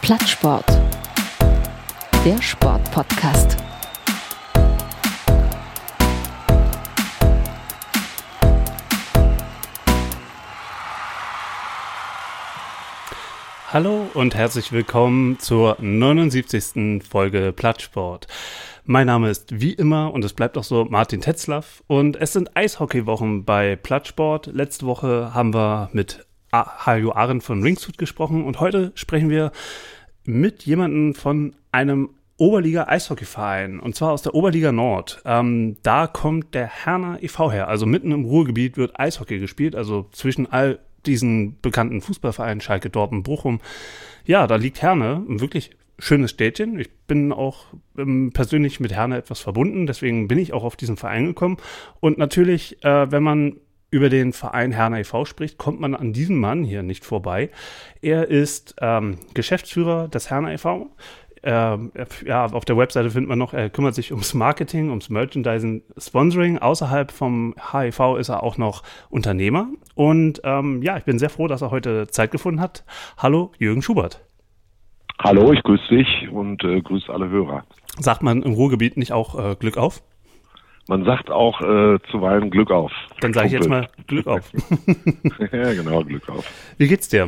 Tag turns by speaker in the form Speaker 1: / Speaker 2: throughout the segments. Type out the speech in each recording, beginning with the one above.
Speaker 1: Plattsport, der Sportpodcast.
Speaker 2: Hallo und herzlich willkommen zur 79. Folge Plattsport. Mein Name ist wie immer und es bleibt auch so Martin Tetzlaff und es sind Eishockeywochen bei Plattsport. Letzte Woche haben wir mit Hajo Arendt von Ringshoot gesprochen und heute sprechen wir mit jemandem von einem Oberliga-Eishockeyverein und zwar aus der Oberliga Nord. Da kommt der Herner e.V. her, also mitten im Ruhrgebiet wird Eishockey gespielt, also zwischen all diesen bekannten Fußballvereinen, Schalke, Dortmund, Bochum. Ja, da liegt Herne, ein wirklich schönes Städtchen. Ich bin auch persönlich mit Herne etwas verbunden, deswegen bin ich auch auf diesen Verein gekommen. Und natürlich, wenn man über den Verein Herner e.V. spricht, kommt man an diesem Mann hier nicht vorbei. Er ist Geschäftsführer des Herner e.V., auf der Webseite findet man noch, er kümmert sich ums Marketing, ums Merchandising, Sponsoring. Außerhalb vom HEV ist er auch noch Unternehmer. Und ich bin sehr froh, dass er heute Zeit gefunden hat. Hallo, Jürgen Schubert.
Speaker 3: Hallo, ich grüße dich und grüße alle Hörer.
Speaker 2: Sagt man im Ruhrgebiet nicht auch Glück auf?
Speaker 3: Man sagt auch zuweilen Glück auf.
Speaker 2: Dann sage ich jetzt mal Glück auf.
Speaker 3: Ja, genau, Glück auf.
Speaker 2: Wie geht's dir?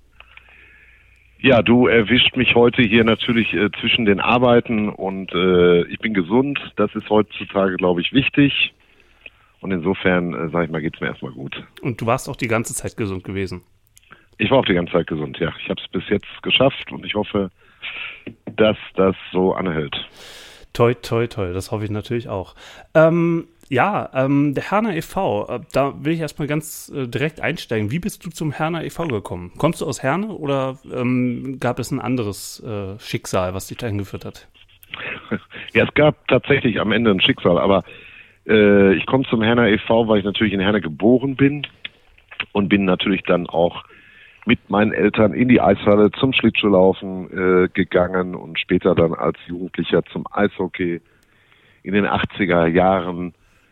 Speaker 3: Ja, du erwischt mich heute hier natürlich zwischen den Arbeiten und ich bin gesund. Das ist heutzutage, glaube ich, wichtig. Und insofern, sage ich mal, geht's mir erstmal gut.
Speaker 2: Und du warst auch die ganze Zeit gesund gewesen?
Speaker 3: Ich war auch die ganze Zeit gesund, ja. Ich habe es bis jetzt geschafft und ich hoffe, dass das so anhält.
Speaker 2: Toi, toi, toi, das hoffe ich natürlich auch. Der Herner e.V., da will ich erstmal ganz direkt einsteigen. Wie bist du zum Herner e.V. gekommen? Kommst du aus Herne oder gab es ein anderes Schicksal, was dich dahin geführt hat?
Speaker 3: Ja, es gab tatsächlich am Ende ein Schicksal, aber ich komme zum Herner e.V., weil ich natürlich in Herne geboren bin und bin natürlich dann auch mit meinen Eltern in die Eishalle zum Schlittschuhlaufen gegangen und später dann als Jugendlicher zum Eishockey in den 80er Jahren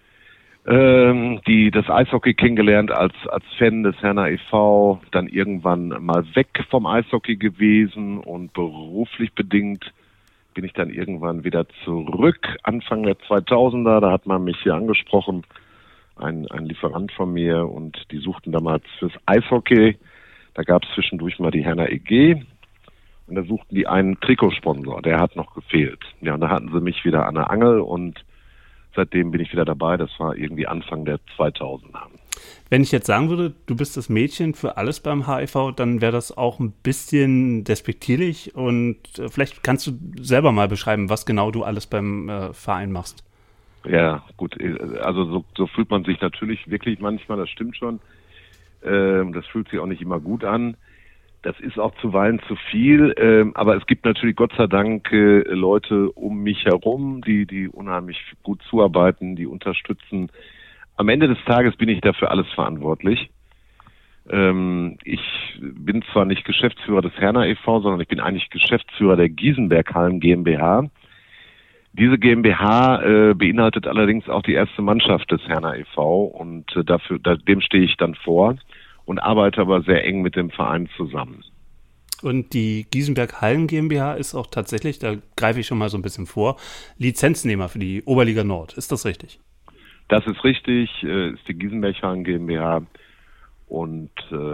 Speaker 3: das Eishockey kennengelernt als Fan des Herner e.V., dann irgendwann mal weg vom Eishockey gewesen und beruflich bedingt bin ich dann irgendwann wieder zurück, Anfang der 2000er, da hat man mich hier angesprochen, ein Lieferant von mir und die suchten damals fürs Eishockey, da gab es zwischendurch mal die Herner EG und da suchten die einen Trikotsponsor, der hat noch gefehlt. Ja, und da hatten sie mich wieder an der Angel und seitdem bin ich wieder dabei. Das war irgendwie Anfang der 2000er.
Speaker 2: Wenn ich jetzt sagen würde, du bist das Mädchen für alles beim HEV, dann wäre das auch ein bisschen despektierlich und vielleicht kannst du selber mal beschreiben, was genau du alles beim Verein machst.
Speaker 3: Ja, gut. Also so fühlt man sich natürlich wirklich manchmal, das stimmt schon. Das fühlt sich auch nicht immer gut an. Das ist auch zuweilen zu viel, aber es gibt natürlich Gott sei Dank Leute um mich herum, die unheimlich gut zuarbeiten, die unterstützen. Am Ende des Tages bin ich dafür alles verantwortlich. Ich bin zwar nicht Geschäftsführer des Herner e.V., sondern ich bin eigentlich Geschäftsführer der Giesenberg Hallen GmbH. Diese GmbH beinhaltet allerdings auch die erste Mannschaft des Herner e.V. und dem stehe ich dann vor und arbeite aber sehr eng mit dem Verein zusammen.
Speaker 2: Und die Giesenberg Hallen GmbH ist auch tatsächlich, da greife ich schon mal so ein bisschen vor, Lizenznehmer für die Oberliga Nord. Ist das richtig?
Speaker 3: Das ist richtig, ist die Giesenberg Hallen GmbH und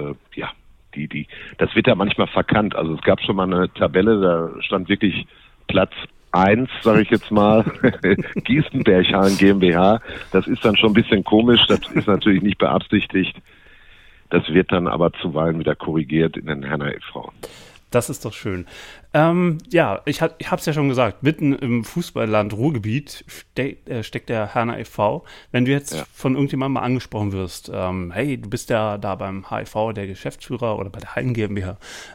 Speaker 3: das wird ja manchmal verkannt. Also es gab schon mal eine Tabelle, da stand wirklich Platz 1, sage ich jetzt mal, Giesenberg Hallen GmbH. Das ist dann schon ein bisschen komisch, das ist natürlich nicht beabsichtigt. Das wird dann aber zuweilen wieder korrigiert in den Herner e.V.
Speaker 2: Das ist doch schön. Ich habe es ja schon gesagt, mitten im Fußballland Ruhrgebiet steckt der Herner e.V. Wenn du jetzt von irgendjemandem mal angesprochen wirst, hey, du bist ja da beim HEV, der Geschäftsführer oder bei der Hallen GmbH,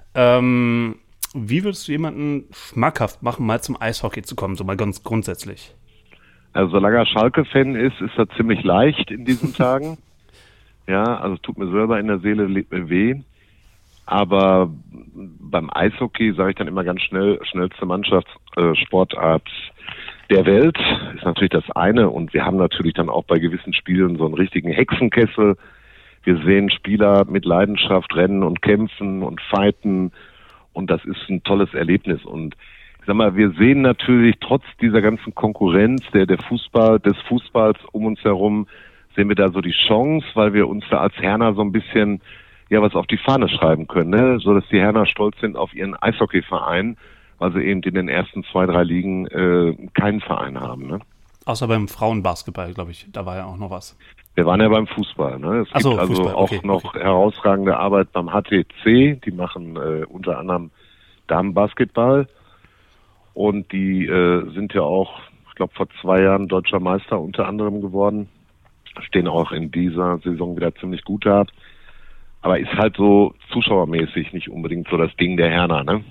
Speaker 2: wie würdest du jemanden schmackhaft machen, mal zum Eishockey zu kommen, so mal ganz grundsätzlich?
Speaker 3: Also solange er Schalke-Fan ist das ziemlich leicht in diesen Tagen. Ja, also es tut mir selber in der Seele weh. Aber beim Eishockey sage ich dann immer ganz schnellste Mannschaftssportart der Welt ist natürlich das eine. Und wir haben natürlich dann auch bei gewissen Spielen so einen richtigen Hexenkessel. Wir sehen Spieler mit Leidenschaft rennen und kämpfen und fighten Und das ist ein tolles Erlebnis. Und ich sag mal, wir sehen natürlich trotz dieser ganzen Konkurrenz des Fußballs um uns herum, sehen wir da so die Chance, weil wir uns da als Herner so ein bisschen was auf die Fahne schreiben können, ne? So dass die Herner stolz sind auf ihren Eishockeyverein, weil sie eben in den ersten 2, 3 Ligen keinen Verein haben, ne?
Speaker 2: Außer beim Frauenbasketball, glaube ich, da war ja auch noch was.
Speaker 3: Wir waren ja beim Fußball, ne? Es gibt also Fußball, auch noch herausragende Arbeit beim HTC, die machen unter anderem Damenbasketball und die sind ja auch, ich glaube, vor 2 Jahren deutscher Meister unter anderem geworden, stehen auch in dieser Saison wieder ziemlich gut da. Aber ist halt so zuschauermäßig nicht unbedingt so das Ding der Herner, ne?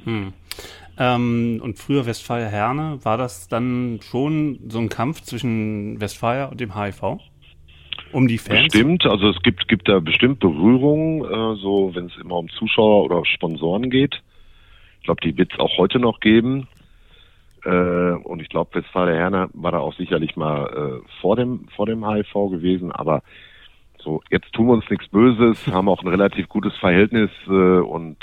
Speaker 2: Und früher Westfalia Herne, war das dann schon so ein Kampf zwischen Westfalia und dem HIV? Um die Fans?
Speaker 3: Bestimmt, also es gibt da bestimmt Berührungen, so wenn es immer um Zuschauer oder Sponsoren geht. Ich glaube, die wird es auch heute noch geben. Und ich glaube, Westfalia Herne war da auch sicherlich mal vor dem HIV gewesen, aber so, jetzt tun wir uns nichts Böses, haben auch ein relativ gutes Verhältnis und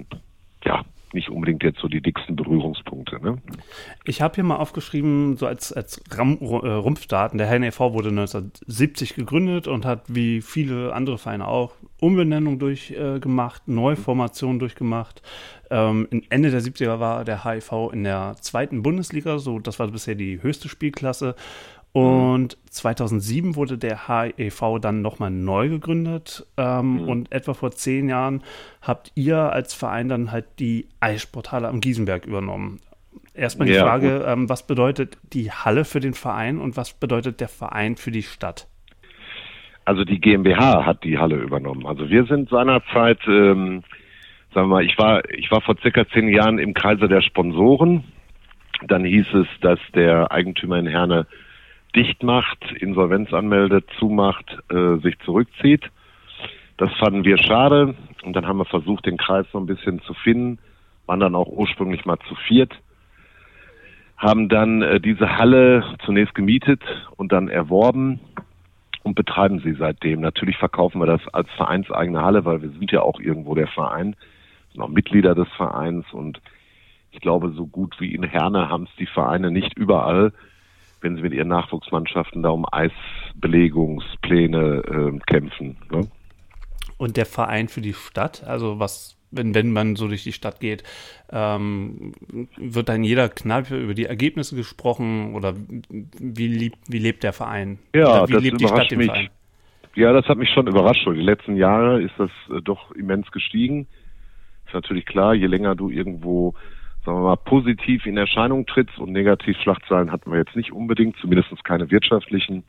Speaker 3: nicht unbedingt jetzt so die dicksten Berührungspunkte. Ne?
Speaker 2: Ich habe hier mal aufgeschrieben, so als Rumpfdaten, der Herne e.V. wurde 1970 gegründet und hat wie viele andere Vereine auch Umbenennung durchgemacht, Neuformation durchgemacht. Ende der 70er war der HIV in der 2. Bundesliga, so das war bisher die höchste Spielklasse. Und 2007 wurde der HEV dann nochmal neu gegründet und etwa vor 10 Jahren habt ihr als Verein dann halt die Eissporthalle am Giesenberg übernommen. Erstmal die Frage, was bedeutet die Halle für den Verein und was bedeutet der Verein für die Stadt?
Speaker 3: Also die GmbH hat die Halle übernommen. Also wir sind seinerzeit, sagen wir mal, ich war vor circa 10 Jahren im Kreise der Sponsoren. Dann hieß es, dass der Eigentümer in Herne dicht macht, Insolvenz anmeldet, zumacht, sich zurückzieht. Das fanden wir schade und dann haben wir versucht, den Kreis so ein bisschen zu finden, waren dann auch ursprünglich mal zu 4, haben dann diese Halle zunächst gemietet und dann erworben und betreiben sie seitdem. Natürlich verkaufen wir das als vereinseigene Halle, weil wir sind ja auch irgendwo der Verein, sind auch Mitglieder des Vereins und ich glaube, so gut wie in Herne haben es die Vereine nicht überall, wenn sie mit ihren Nachwuchsmannschaften da um Eisbelegungspläne kämpfen. Ne?
Speaker 2: Und der Verein für die Stadt, also was, wenn man so durch die Stadt geht, wird da in jeder Kneipe über die Ergebnisse gesprochen oder wie lebt der Verein?
Speaker 3: Ja,
Speaker 2: wie lebt die Stadt im Verein?
Speaker 3: Ja, das hat mich schon überrascht. Die letzten Jahre ist das doch immens gestiegen. Ist natürlich klar, je länger du irgendwo, sagen wir mal, positiv in Erscheinung trittst und Negativschlagzeilen hatten wir jetzt nicht unbedingt, zumindest keine wirtschaftlichen,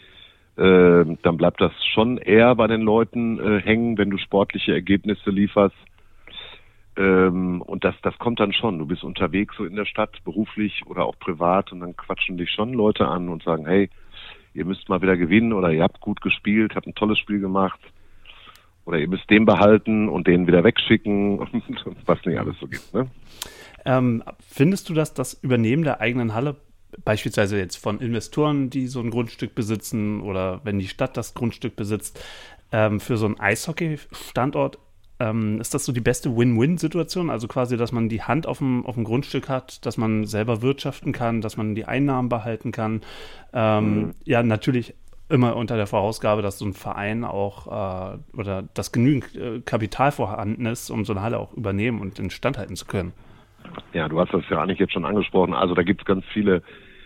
Speaker 3: dann bleibt das schon eher bei den Leuten hängen, wenn du sportliche Ergebnisse lieferst. Und das kommt dann schon. Du bist unterwegs so in der Stadt, beruflich oder auch privat und dann quatschen dich schon Leute an und sagen, hey, ihr müsst mal wieder gewinnen oder ihr habt gut gespielt, habt ein tolles Spiel gemacht oder ihr müsst den behalten und den wieder wegschicken und was nicht alles so gibt, ne?
Speaker 2: Findest du, dass das Übernehmen der eigenen Halle, beispielsweise jetzt von Investoren, die so ein Grundstück besitzen oder wenn die Stadt das Grundstück besitzt, für so einen Eishockey-Standort, ist das so die beste Win-Win-Situation? Also quasi, dass man die Hand auf dem Grundstück hat, dass man selber wirtschaften kann, dass man die Einnahmen behalten kann. Ja, natürlich immer unter der Vorausgabe, dass so ein Verein auch oder dass genügend Kapital vorhanden ist, um so eine Halle auch übernehmen und instand halten zu können.
Speaker 3: Ja, du hast das ja eigentlich jetzt schon angesprochen. Also da gibt es ganz viele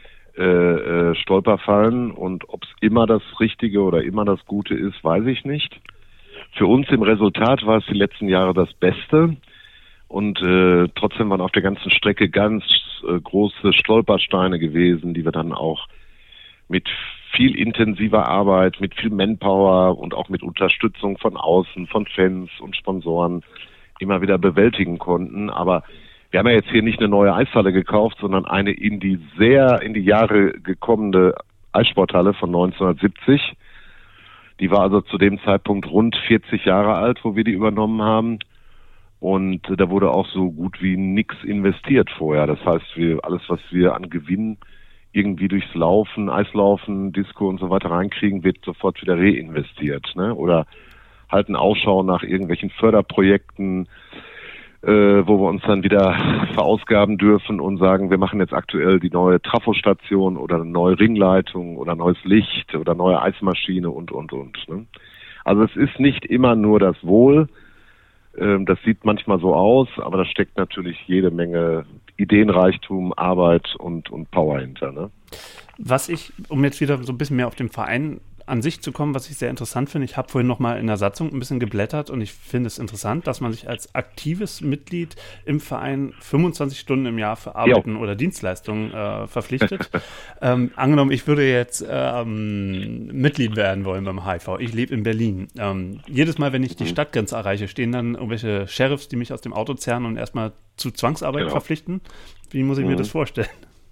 Speaker 3: Stolperfallen und ob es immer das Richtige oder immer das Gute ist, weiß ich nicht. Für uns im Resultat war es die letzten Jahre das Beste und trotzdem waren auf der ganzen Strecke ganz große Stolpersteine gewesen, die wir dann auch mit viel intensiver Arbeit, mit viel Manpower und auch mit Unterstützung von außen, von Fans und Sponsoren immer wieder bewältigen konnten. Aber wir haben ja jetzt hier nicht eine neue Eishalle gekauft, sondern eine in die Jahre gekommene Eissporthalle von 1970. Die war also zu dem Zeitpunkt rund 40 Jahre alt, wo wir die übernommen haben. Und da wurde auch so gut wie nichts investiert vorher. Das heißt, alles, was wir an Gewinn irgendwie durchs Laufen, Eislaufen, Disco und so weiter reinkriegen, wird sofort wieder reinvestiert, ne? Oder halten Ausschau nach irgendwelchen Förderprojekten, wo wir uns dann wieder verausgaben dürfen und sagen, wir machen jetzt aktuell die neue Trafostation oder eine neue Ringleitung oder neues Licht oder neue Eismaschine und. Ne? Also es ist nicht immer nur das Wohl, das sieht manchmal so aus, aber da steckt natürlich jede Menge Ideenreichtum, Arbeit und Power hinter. Ne?
Speaker 2: Was ich, um jetzt wieder so ein bisschen mehr auf den Verein an sich zu kommen, was ich sehr interessant finde, ich habe vorhin nochmal in der Satzung ein bisschen geblättert und ich finde es interessant, dass man sich als aktives Mitglied im Verein 25 Stunden im Jahr für Arbeiten oder Dienstleistungen verpflichtet. Angenommen, ich würde jetzt Mitglied werden wollen beim HIV. Ich lebe in Berlin. Jedes Mal, wenn ich die Stadtgrenze erreiche, stehen dann irgendwelche Sheriffs, die mich aus dem Auto zerren und erstmal zu Zwangsarbeit verpflichten. Wie muss ich mir das vorstellen?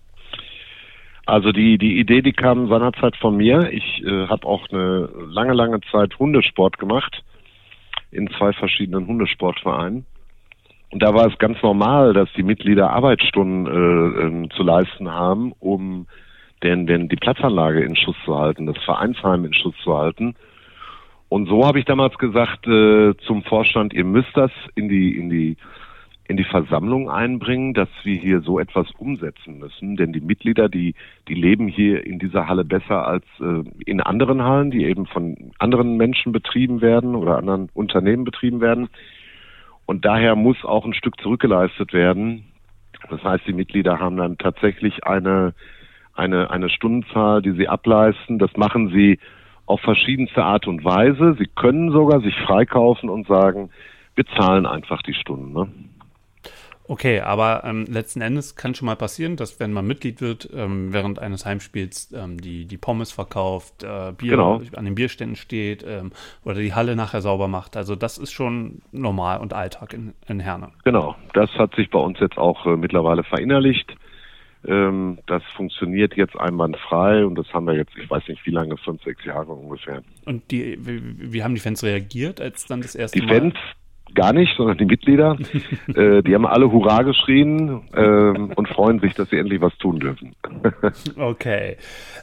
Speaker 3: Also die Idee, die kam seinerzeit von mir. Ich habe auch eine lange Zeit Hundesport gemacht in 2 verschiedenen Hundesportvereinen. Und da war es ganz normal, dass die Mitglieder Arbeitsstunden zu leisten haben, um die Platzanlage in Schuss zu halten, das Vereinsheim in Schuss zu halten. Und so habe ich damals gesagt zum Vorstand, ihr müsst das in die Versammlung einbringen, dass wir hier so etwas umsetzen müssen. Denn die Mitglieder, die leben hier in dieser Halle besser als in anderen Hallen, die eben von anderen Menschen betrieben werden oder anderen Unternehmen betrieben werden. Und daher muss auch ein Stück zurückgeleistet werden. Das heißt, die Mitglieder haben dann tatsächlich eine Stundenzahl, die sie ableisten. Das machen sie auf verschiedenste Art und Weise. Sie können sogar sich freikaufen und sagen, wir zahlen einfach die Stunden, ne?
Speaker 2: Okay, aber letzten Endes kann schon mal passieren, dass wenn man Mitglied wird, während eines Heimspiels die Pommes verkauft, Bier an den Bierständen steht oder die Halle nachher sauber macht. Also das ist schon normal und Alltag in Herne. Genau,
Speaker 3: das hat sich bei uns jetzt auch mittlerweile verinnerlicht. Das funktioniert jetzt einwandfrei und das haben wir jetzt, ich weiß nicht wie lange, 5, 6 Jahre ungefähr.
Speaker 2: Und wie haben die Fans reagiert, als dann das erste Mal?
Speaker 3: Die Fans gar nicht, sondern die Mitglieder, die haben alle Hurra geschrien und freuen sich, dass sie endlich was tun dürfen.
Speaker 2: Okay.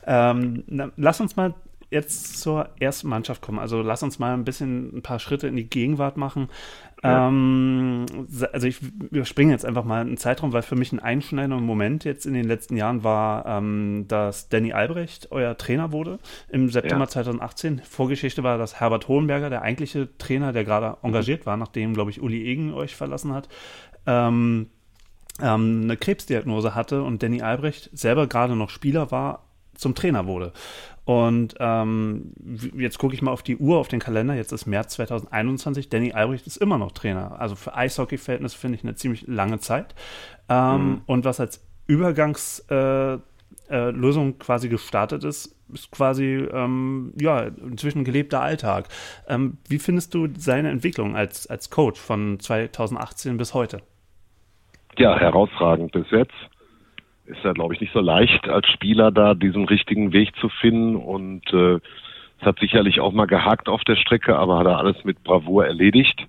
Speaker 2: Lass uns mal jetzt zur ersten Mannschaft kommen. Also lass uns mal ein paar Schritte in die Gegenwart machen. Ja. Also ich überspringe jetzt einfach mal einen Zeitraum, weil für mich ein einschneidender Moment jetzt in den letzten Jahren war, dass Danny Albrecht euer Trainer wurde im September 2018. Vorgeschichte war, dass Herbert Hohenberger, der eigentliche Trainer, der gerade engagiert war, nachdem, glaube ich, Uli Egen euch verlassen hat, eine Krebsdiagnose hatte und Danny Albrecht selber gerade noch Spieler war, zum Trainer wurde. Und jetzt gucke ich mal auf die Uhr, auf den Kalender. Jetzt ist März 2021. Danny Albrecht ist immer noch Trainer. Also für Eishockey-Verhältnisse finde ich eine ziemlich lange Zeit. Und was als Übergangslösung quasi gestartet ist quasi inzwischen gelebter Alltag. Wie findest du seine Entwicklung als Coach von 2018 bis heute?
Speaker 3: Ja, herausragend bis jetzt. Ist ja, glaube ich, nicht so leicht, als Spieler da diesen richtigen Weg zu finden. Und es hat sicherlich auch mal gehakt auf der Strecke, aber hat er alles mit Bravour erledigt.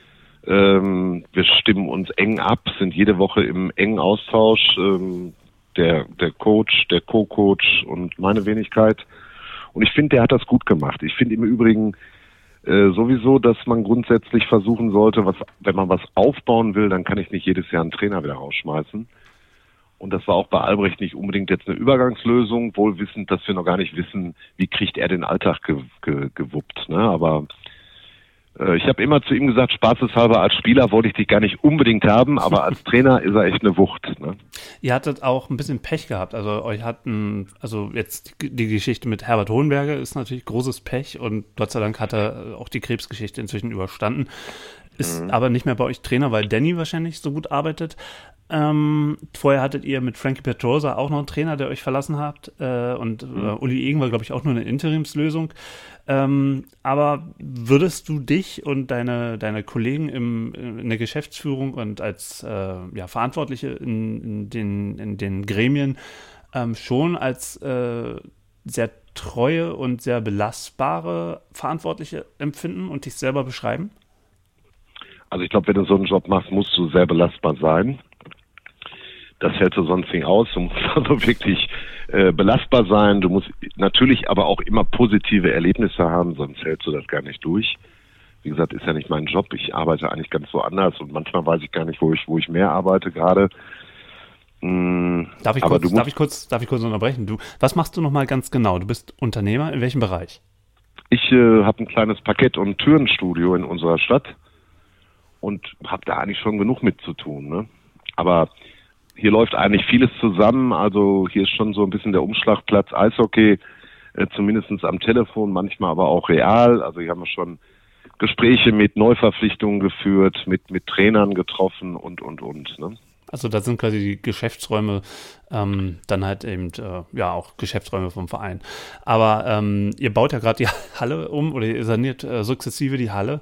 Speaker 3: Wir stimmen uns eng ab, sind jede Woche im engen Austausch. Der Coach, der Co-Coach und meine Wenigkeit. Und ich finde, der hat das gut gemacht. Ich finde im Übrigen sowieso, dass man grundsätzlich versuchen sollte, wenn man was aufbauen will, dann kann ich nicht jedes Jahr einen Trainer wieder rausschmeißen. Und das war auch bei Albrecht nicht unbedingt jetzt eine Übergangslösung, wohl wissend, dass wir noch gar nicht wissen, wie kriegt er den Alltag gewuppt. Ne? Aber ich habe immer zu ihm gesagt, spaßeshalber, als Spieler wollte ich dich gar nicht unbedingt haben, aber als Trainer ist er echt eine Wucht. Ne?
Speaker 2: Ihr hattet auch ein bisschen Pech gehabt. Also jetzt die Geschichte mit Herbert Hohenberger ist natürlich großes Pech und Gott sei Dank hat er auch die Krebsgeschichte inzwischen überstanden. Ist aber nicht mehr bei euch Trainer, weil Danny wahrscheinlich so gut arbeitet. Vorher hattet ihr mit Frankie Petrosa auch noch einen Trainer, der euch verlassen habt. Uli Egen war, glaube ich, auch nur eine Interimslösung. Aber würdest du dich und deine Kollegen in der Geschäftsführung und als Verantwortliche in den Gremien schon als sehr treue und sehr belastbare Verantwortliche empfinden und dich selber beschreiben?
Speaker 3: Also ich glaube, wenn du so einen Job machst, musst du sehr belastbar sein. Das hältst du sonst nicht aus. Du musst also wirklich belastbar sein. Du musst natürlich aber auch immer positive Erlebnisse haben, sonst hältst du das gar nicht durch. Wie gesagt, ist ja nicht mein Job. Ich arbeite eigentlich ganz woanders und manchmal weiß ich gar nicht, wo ich mehr arbeite gerade.
Speaker 2: Darf ich kurz unterbrechen? Was machst du nochmal ganz genau? Du bist Unternehmer, in welchem Bereich?
Speaker 3: Ich habe ein kleines Parkett- und Türenstudio in unserer Stadt und habe da eigentlich schon genug mit zu tun, ne? Aber hier läuft eigentlich vieles zusammen. Also hier ist schon so ein bisschen der Umschlagplatz Eishockey, zumindest am Telefon, manchmal aber auch real. Also hier haben wir schon Gespräche mit Neuverpflichtungen geführt, mit Trainern getroffen und, ne?
Speaker 2: Also da sind quasi die Geschäftsräume dann halt eben auch Geschäftsräume vom Verein. Aber ihr baut ja gerade die Halle um oder ihr saniert sukzessive die Halle.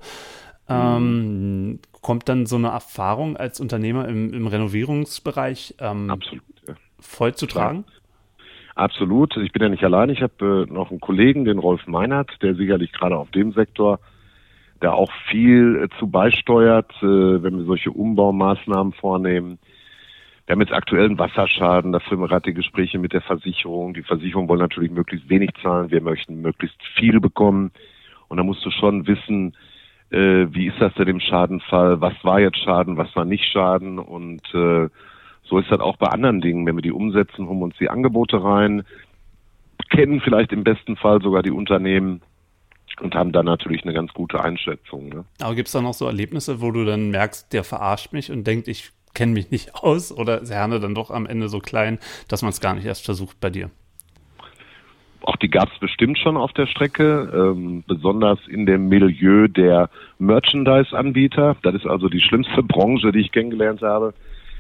Speaker 2: Kommt dann so eine Erfahrung als Unternehmer im Renovierungsbereich
Speaker 3: Absolut, ja.
Speaker 2: voll zu tragen?
Speaker 3: Absolut. Ich bin ja nicht allein. Ich habe noch einen Kollegen, den Rolf Meinert, der sicherlich gerade auf dem Sektor da auch viel zu beisteuert, wenn wir solche Umbaumaßnahmen vornehmen. Wir haben jetzt aktuell einen Wasserschaden, da führen wir gerade die Gespräche mit der Versicherung. Die Versicherung wollen natürlich möglichst wenig zahlen, wir möchten möglichst viel bekommen. Und da musst du schon wissen, wie ist das denn im Schadenfall, was war jetzt Schaden, was war nicht Schaden. Und so ist das auch bei anderen Dingen. Wenn wir die umsetzen, holen wir uns die Angebote rein, kennen vielleicht im besten Fall sogar die Unternehmen und haben dann natürlich eine ganz gute Einschätzung. Ne?
Speaker 2: Aber gibt es da noch so Erlebnisse, wo du dann merkst, der verarscht mich und denkt, ich kenne mich nicht aus, oder ist Herne dann doch am Ende so klein, dass man es gar nicht erst versucht bei dir?
Speaker 3: Auch die gab es bestimmt schon auf der Strecke, besonders in dem Milieu der Merchandise-Anbieter. Das ist also die schlimmste Branche, die ich kennengelernt habe.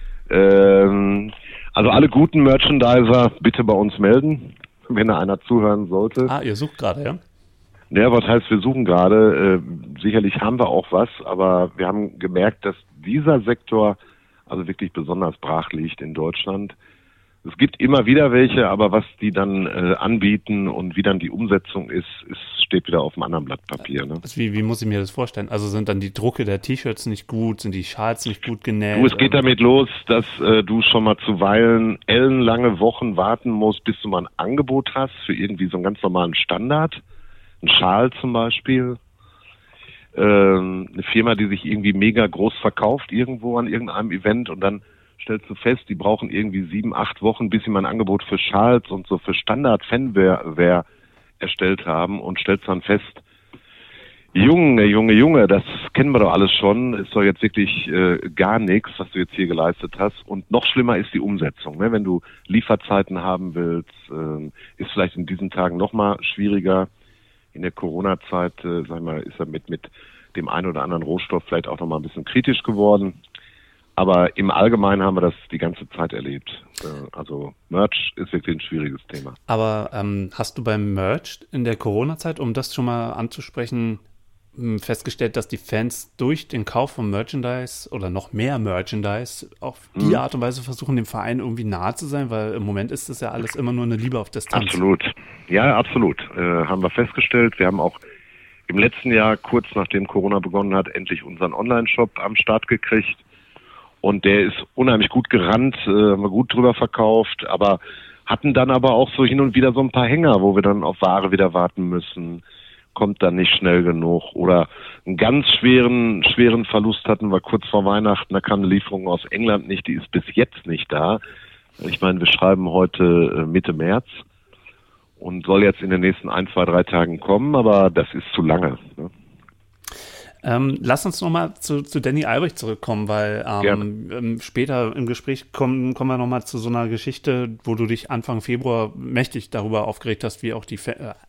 Speaker 3: Also alle guten Merchandiser bitte bei uns melden, wenn da einer zuhören sollte.
Speaker 2: Ihr sucht gerade, ja?
Speaker 3: Ja, was heißt, wir suchen gerade? Sicherlich haben wir auch was, aber wir haben gemerkt, dass dieser Sektor also wirklich besonders brach liegt in Deutschland. Es gibt immer wieder welche, aber was die dann anbieten und wie dann die Umsetzung ist, steht wieder auf einem anderen Blatt Papier. Ne?
Speaker 2: Wie muss ich mir das vorstellen? Also sind dann die Drucke der T-Shirts nicht gut, sind die Schals nicht gut genäht?
Speaker 3: Es geht damit los, dass du schon mal zuweilen ellenlange Wochen warten musst, bis du mal ein Angebot hast für irgendwie so einen ganz normalen Standard. Ein Schal zum Beispiel. Eine Firma, die sich irgendwie mega groß verkauft irgendwo an irgendeinem Event und dann stellst du fest, die brauchen irgendwie 7-8 Wochen, bis sie mal ein Angebot für Schals und so für Standard-Fanwear erstellt haben und stellst dann fest, Junge, das kennen wir doch alles schon, ist doch jetzt wirklich gar nichts, was du jetzt hier geleistet hast. Und noch schlimmer ist die Umsetzung. Ne? Wenn du Lieferzeiten haben willst, ist vielleicht in diesen Tagen noch mal schwieriger. In der Corona-Zeit, ist er mit dem einen oder anderen Rohstoff vielleicht auch noch mal ein bisschen kritisch geworden. Aber im Allgemeinen haben wir das die ganze Zeit erlebt. Also Merch ist wirklich ein schwieriges Thema.
Speaker 2: Aber hast du beim Merch in der Corona-Zeit, um das schon mal anzusprechen, festgestellt, dass die Fans durch den Kauf von Merchandise oder noch mehr Merchandise auf die Art und Weise versuchen, dem Verein irgendwie nahe zu sein? Weil im Moment ist das ja alles immer nur eine Liebe auf Distanz.
Speaker 3: Absolut. Ja, absolut. Haben wir festgestellt. Wir haben auch im letzten Jahr, kurz nachdem Corona begonnen hat, endlich unseren Online-Shop am Start gekriegt. Und der ist unheimlich gut gerannt, haben wir gut drüber verkauft, aber hatten dann aber auch so hin und wieder so ein paar Hänger, wo wir dann auf Ware wieder warten müssen. Kommt dann nicht schnell genug. Oder einen ganz schweren Verlust hatten wir kurz vor Weihnachten. Da kam eine Lieferung aus England nicht, die ist bis jetzt nicht da. Ich meine, wir schreiben heute Mitte März und soll jetzt in den nächsten 1, 2, 3 Tagen kommen, aber das ist zu lange. Ne?
Speaker 2: Lass uns nochmal zu Danny Albrecht zurückkommen, weil später im Gespräch kommen wir nochmal zu so einer Geschichte, wo du dich Anfang Februar mächtig darüber aufgeregt hast, wie auch die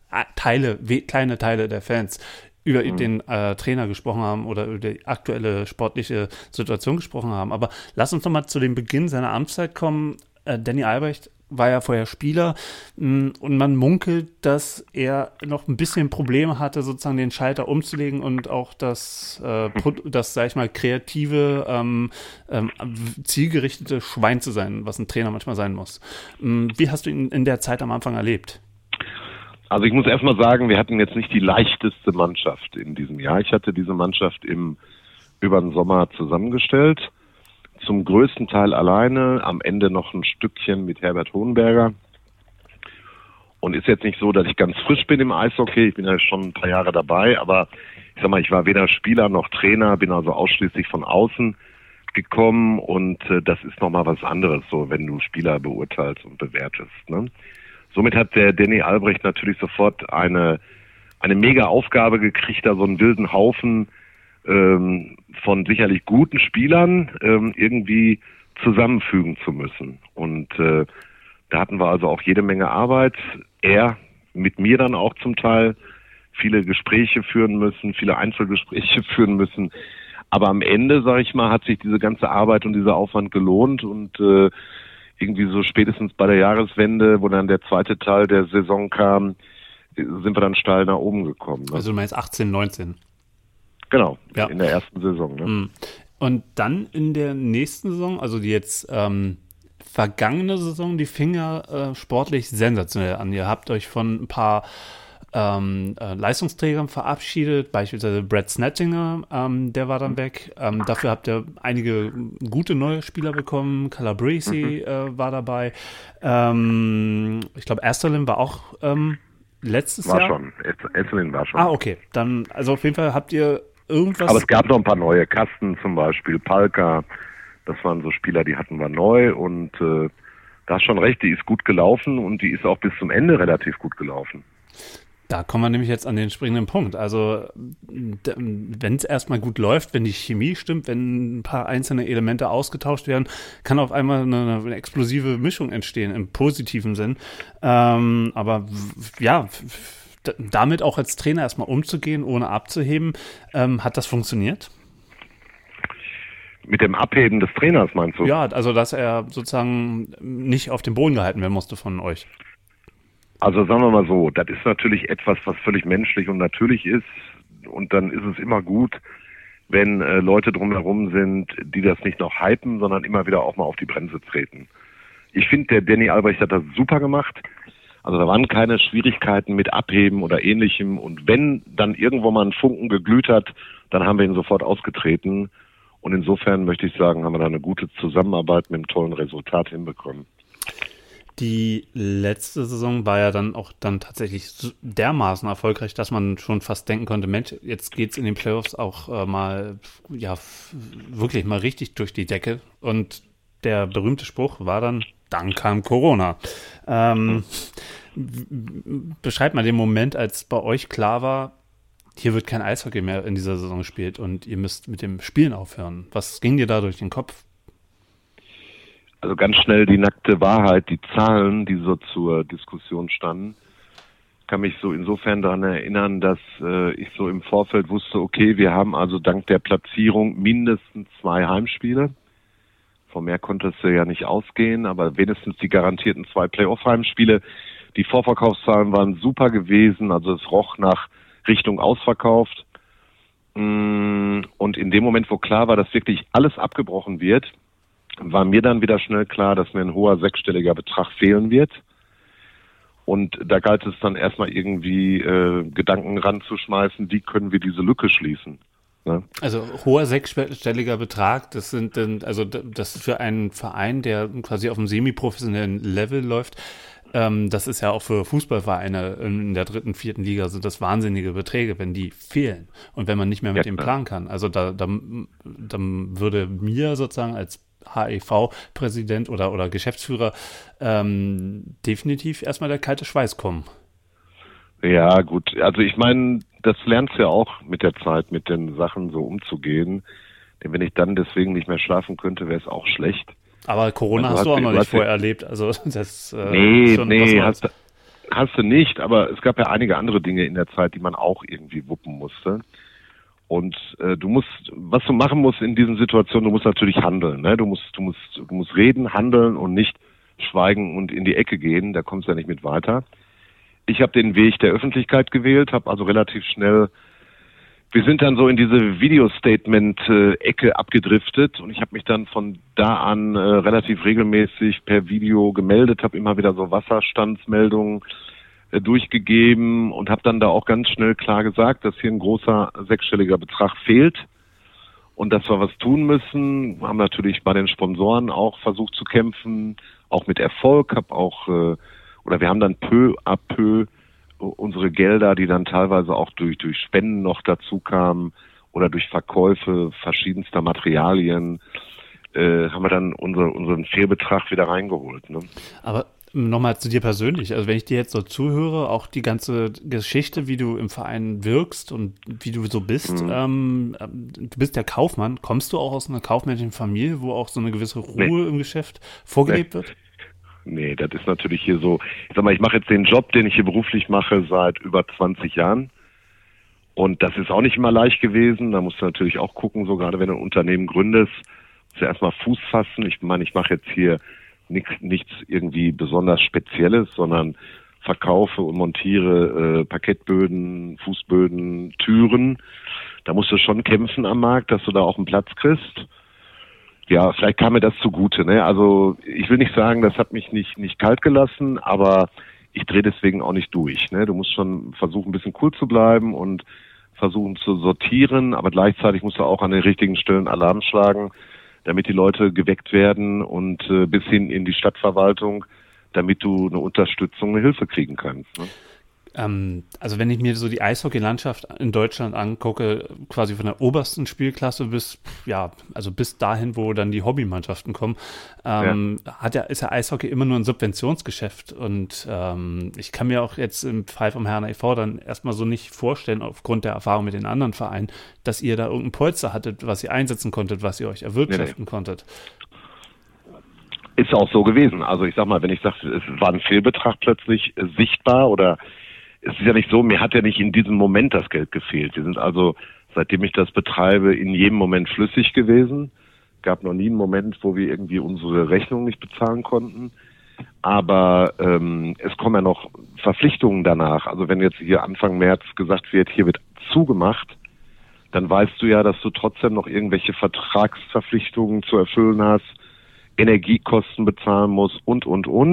Speaker 2: kleine Teile der Fans über den Trainer gesprochen haben oder über die aktuelle sportliche Situation gesprochen haben. Aber lass uns nochmal zu dem Beginn seiner Amtszeit kommen. Danny Albrecht war ja vorher Spieler und man munkelt, dass er noch ein bisschen Probleme hatte, sozusagen den Schalter umzulegen und auch das sag ich mal, kreative, zielgerichtete Schwein zu sein, was ein Trainer manchmal sein muss. Wie hast du ihn in der Zeit am Anfang erlebt?
Speaker 3: Also ich muss erstmal sagen, wir hatten jetzt nicht die leichteste Mannschaft in diesem Jahr. Ich hatte diese Mannschaft über den Sommer zusammengestellt. Zum größten Teil alleine, am Ende noch ein Stückchen mit Herbert Hohenberger. Und ist jetzt nicht so, dass ich ganz frisch bin im Eishockey, ich bin ja schon ein paar Jahre dabei, aber ich sag mal, ich war weder Spieler noch Trainer, bin also ausschließlich von außen gekommen und das ist nochmal was anderes, so wenn du Spieler beurteilst und bewertest. Ne? Somit hat der Danny Albrecht natürlich sofort eine mega Aufgabe gekriegt, da so einen wilden Haufen von sicherlich guten Spielern irgendwie zusammenfügen zu müssen. Und da hatten wir also auch jede Menge Arbeit. Er mit mir dann auch zum Teil viele Gespräche führen müssen, viele Einzelgespräche führen müssen. Aber am Ende, sage ich mal, hat sich diese ganze Arbeit und dieser Aufwand gelohnt und irgendwie so spätestens bei der Jahreswende, wo dann der zweite Teil der Saison kam, sind wir dann steil nach oben gekommen. Ne?
Speaker 2: Also du meinst 18, 19?
Speaker 3: Genau,
Speaker 2: ja.
Speaker 3: In der ersten Saison. Ne?
Speaker 2: Und dann in der nächsten Saison, also die jetzt vergangene Saison, die fing ja sportlich sensationell an. Ihr habt euch von ein paar Leistungsträgern verabschiedet, beispielsweise Brad Snettinger, der war dann weg. Dafür habt ihr einige gute neue Spieler bekommen. Calabresi war dabei. Ich glaube, Esterlin war auch letztes Jahr.
Speaker 3: War schon. Esterlin war schon.
Speaker 2: Ah, okay. Dann, also auf jeden Fall habt ihr irgendwas.
Speaker 3: Aber es gab noch ein paar neue. Kasten zum Beispiel, Palka. Das waren so Spieler, die hatten wir neu und da hast schon recht, die ist gut gelaufen und die ist auch bis zum Ende relativ gut gelaufen.
Speaker 2: Da kommen wir nämlich jetzt an den springenden Punkt. Also wenn es erstmal gut läuft, wenn die Chemie stimmt, wenn ein paar einzelne Elemente ausgetauscht werden, kann auf einmal eine explosive Mischung entstehen, im positiven Sinn. Aber ja, damit auch als Trainer erstmal umzugehen, ohne abzuheben, hat das funktioniert?
Speaker 3: Mit dem Abheben des Trainers, meinst du?
Speaker 2: Ja, also dass er sozusagen nicht auf dem Boden gehalten werden musste von euch.
Speaker 3: Also sagen wir mal so, das ist natürlich etwas, was völlig menschlich und natürlich ist. Und dann ist es immer gut, wenn Leute drumherum sind, die das nicht noch hypen, sondern immer wieder auch mal auf die Bremse treten. Ich finde, der Danny Albrecht hat das super gemacht. Also da waren keine Schwierigkeiten mit Abheben oder Ähnlichem. Und wenn dann irgendwo mal ein Funken geglüht hat, dann haben wir ihn sofort ausgetreten. Und insofern möchte ich sagen, haben wir da eine gute Zusammenarbeit mit einem tollen Resultat hinbekommen.
Speaker 2: Die letzte Saison war ja dann auch tatsächlich dermaßen erfolgreich, dass man schon fast denken konnte, Mensch, jetzt geht's in den Playoffs auch mal, ja, wirklich mal richtig durch die Decke. Und der berühmte Spruch war dann kam Corona. Beschreibt mal den Moment, als bei euch klar war, hier wird kein Eishockey mehr in dieser Saison gespielt und ihr müsst mit dem Spielen aufhören. Was ging dir da durch den Kopf?
Speaker 3: Also ganz schnell die nackte Wahrheit, die Zahlen, die so zur Diskussion standen. Ich kann mich so insofern daran erinnern, dass ich so im Vorfeld wusste, okay, wir haben also dank der Platzierung mindestens 2 Heimspiele. Von mehr konnte es ja nicht ausgehen, aber wenigstens die garantierten 2 Playoff-Heimspiele. Die Vorverkaufszahlen waren super gewesen, also es roch nach Richtung ausverkauft. Und in dem Moment, wo klar war, dass wirklich alles abgebrochen wird, war mir dann wieder schnell klar, dass mir ein hoher 6-stelliger Betrag fehlen wird. Und da galt es dann erstmal irgendwie Gedanken ranzuschmeißen, wie können wir diese Lücke schließen. Ne? Also
Speaker 2: hoher 6-stelliger Betrag, das ist für einen Verein, der quasi auf einem semi-professionellen Level läuft, das ist ja auch für Fußballvereine in der 3., 4. Liga sind das wahnsinnige Beträge, wenn die fehlen und wenn man nicht mehr mit dem planen kann. Also da würde mir sozusagen als HEV-Präsident oder Geschäftsführer definitiv erstmal der kalte Schweiß kommen.
Speaker 3: Ja, gut. Also ich meine, das lernst du ja auch mit der Zeit, mit den Sachen so umzugehen. Denn wenn ich dann deswegen nicht mehr schlafen könnte, wäre es auch schlecht.
Speaker 2: Aber Corona also hast du auch noch nicht vorher erlebt. Also das
Speaker 3: nee, hast du nicht. Aber es gab ja einige andere Dinge in der Zeit, die man auch irgendwie wuppen musste. Und was du machen musst in diesen Situationen, du musst natürlich handeln. Ne? Du musst reden, handeln und nicht schweigen und in die Ecke gehen. Da kommst du ja nicht mit weiter. Ich habe den Weg der Öffentlichkeit gewählt, habe also relativ schnell, wir sind dann so in diese Video-Statement-Ecke abgedriftet und ich habe mich dann von da an relativ regelmäßig per Video gemeldet, habe immer wieder so Wasserstandsmeldungen durchgegeben und habe dann da auch ganz schnell klar gesagt, dass hier ein großer 6-stelliger Betrag fehlt und dass wir was tun müssen. Wir haben natürlich bei den Sponsoren auch versucht zu kämpfen, auch mit Erfolg, wir haben dann peu à peu unsere Gelder, die dann teilweise auch durch Spenden noch dazu kamen oder durch Verkäufe verschiedenster Materialien, haben wir dann unseren Fehlbetrag wieder reingeholt. Ne?
Speaker 2: Aber nochmal zu dir persönlich, also wenn ich dir jetzt so zuhöre, auch die ganze Geschichte, wie du im Verein wirkst und wie du so bist, du bist ja Kaufmann, kommst du auch aus einer kaufmännischen Familie, wo auch so eine gewisse Ruhe im Geschäft vorgelebt wird?
Speaker 3: Nee, das ist natürlich hier so, ich sag mal, ich mache jetzt den Job, den ich hier beruflich mache, seit über 20 Jahren. Und das ist auch nicht immer leicht gewesen. Da musst du natürlich auch gucken, so gerade wenn du ein Unternehmen gründest, musst du erstmal Fuß fassen. Ich meine, ich mache jetzt hier nichts irgendwie besonders Spezielles, sondern verkaufe und montiere Parkettböden, Fußböden, Türen. Da musst du schon kämpfen am Markt, dass du da auch einen Platz kriegst. Ja, vielleicht kam mir das zugute, ne? Also ich will nicht sagen, das hat mich nicht kalt gelassen, aber ich drehe deswegen auch nicht durch, ne? Du musst schon versuchen, ein bisschen cool zu bleiben und versuchen zu sortieren, aber gleichzeitig musst du auch an den richtigen Stellen Alarm schlagen, damit die Leute geweckt werden und bis hin in die Stadtverwaltung, damit du eine Unterstützung, eine Hilfe kriegen kannst. Ne?
Speaker 2: Also wenn ich mir so die Eishockey-Landschaft in Deutschland angucke, quasi von der obersten Spielklasse bis dahin, wo dann die Hobbymannschaften kommen, ist ja Eishockey immer nur ein Subventionsgeschäft. Und ich kann mir auch jetzt im Fall vom Herner e.V. dann erstmal so nicht vorstellen, aufgrund der Erfahrung mit den anderen Vereinen, dass ihr da irgendein Polster hattet, was ihr einsetzen konntet, was ihr euch erwirtschaften konntet.
Speaker 3: Ist auch so gewesen. Also ich sag mal, wenn ich sage, es war ein Fehlbetrag plötzlich sichtbar oder es ist ja nicht so, mir hat ja nicht in diesem Moment das Geld gefehlt. Wir sind also, seitdem ich das betreibe, in jedem Moment flüssig gewesen. Gab noch nie einen Moment, wo wir irgendwie unsere Rechnung nicht bezahlen konnten. Aber es kommen ja noch Verpflichtungen danach. Also wenn jetzt hier Anfang März gesagt wird, hier wird zugemacht, dann weißt du ja, dass du trotzdem noch irgendwelche Vertragsverpflichtungen zu erfüllen hast, Energiekosten bezahlen musst und.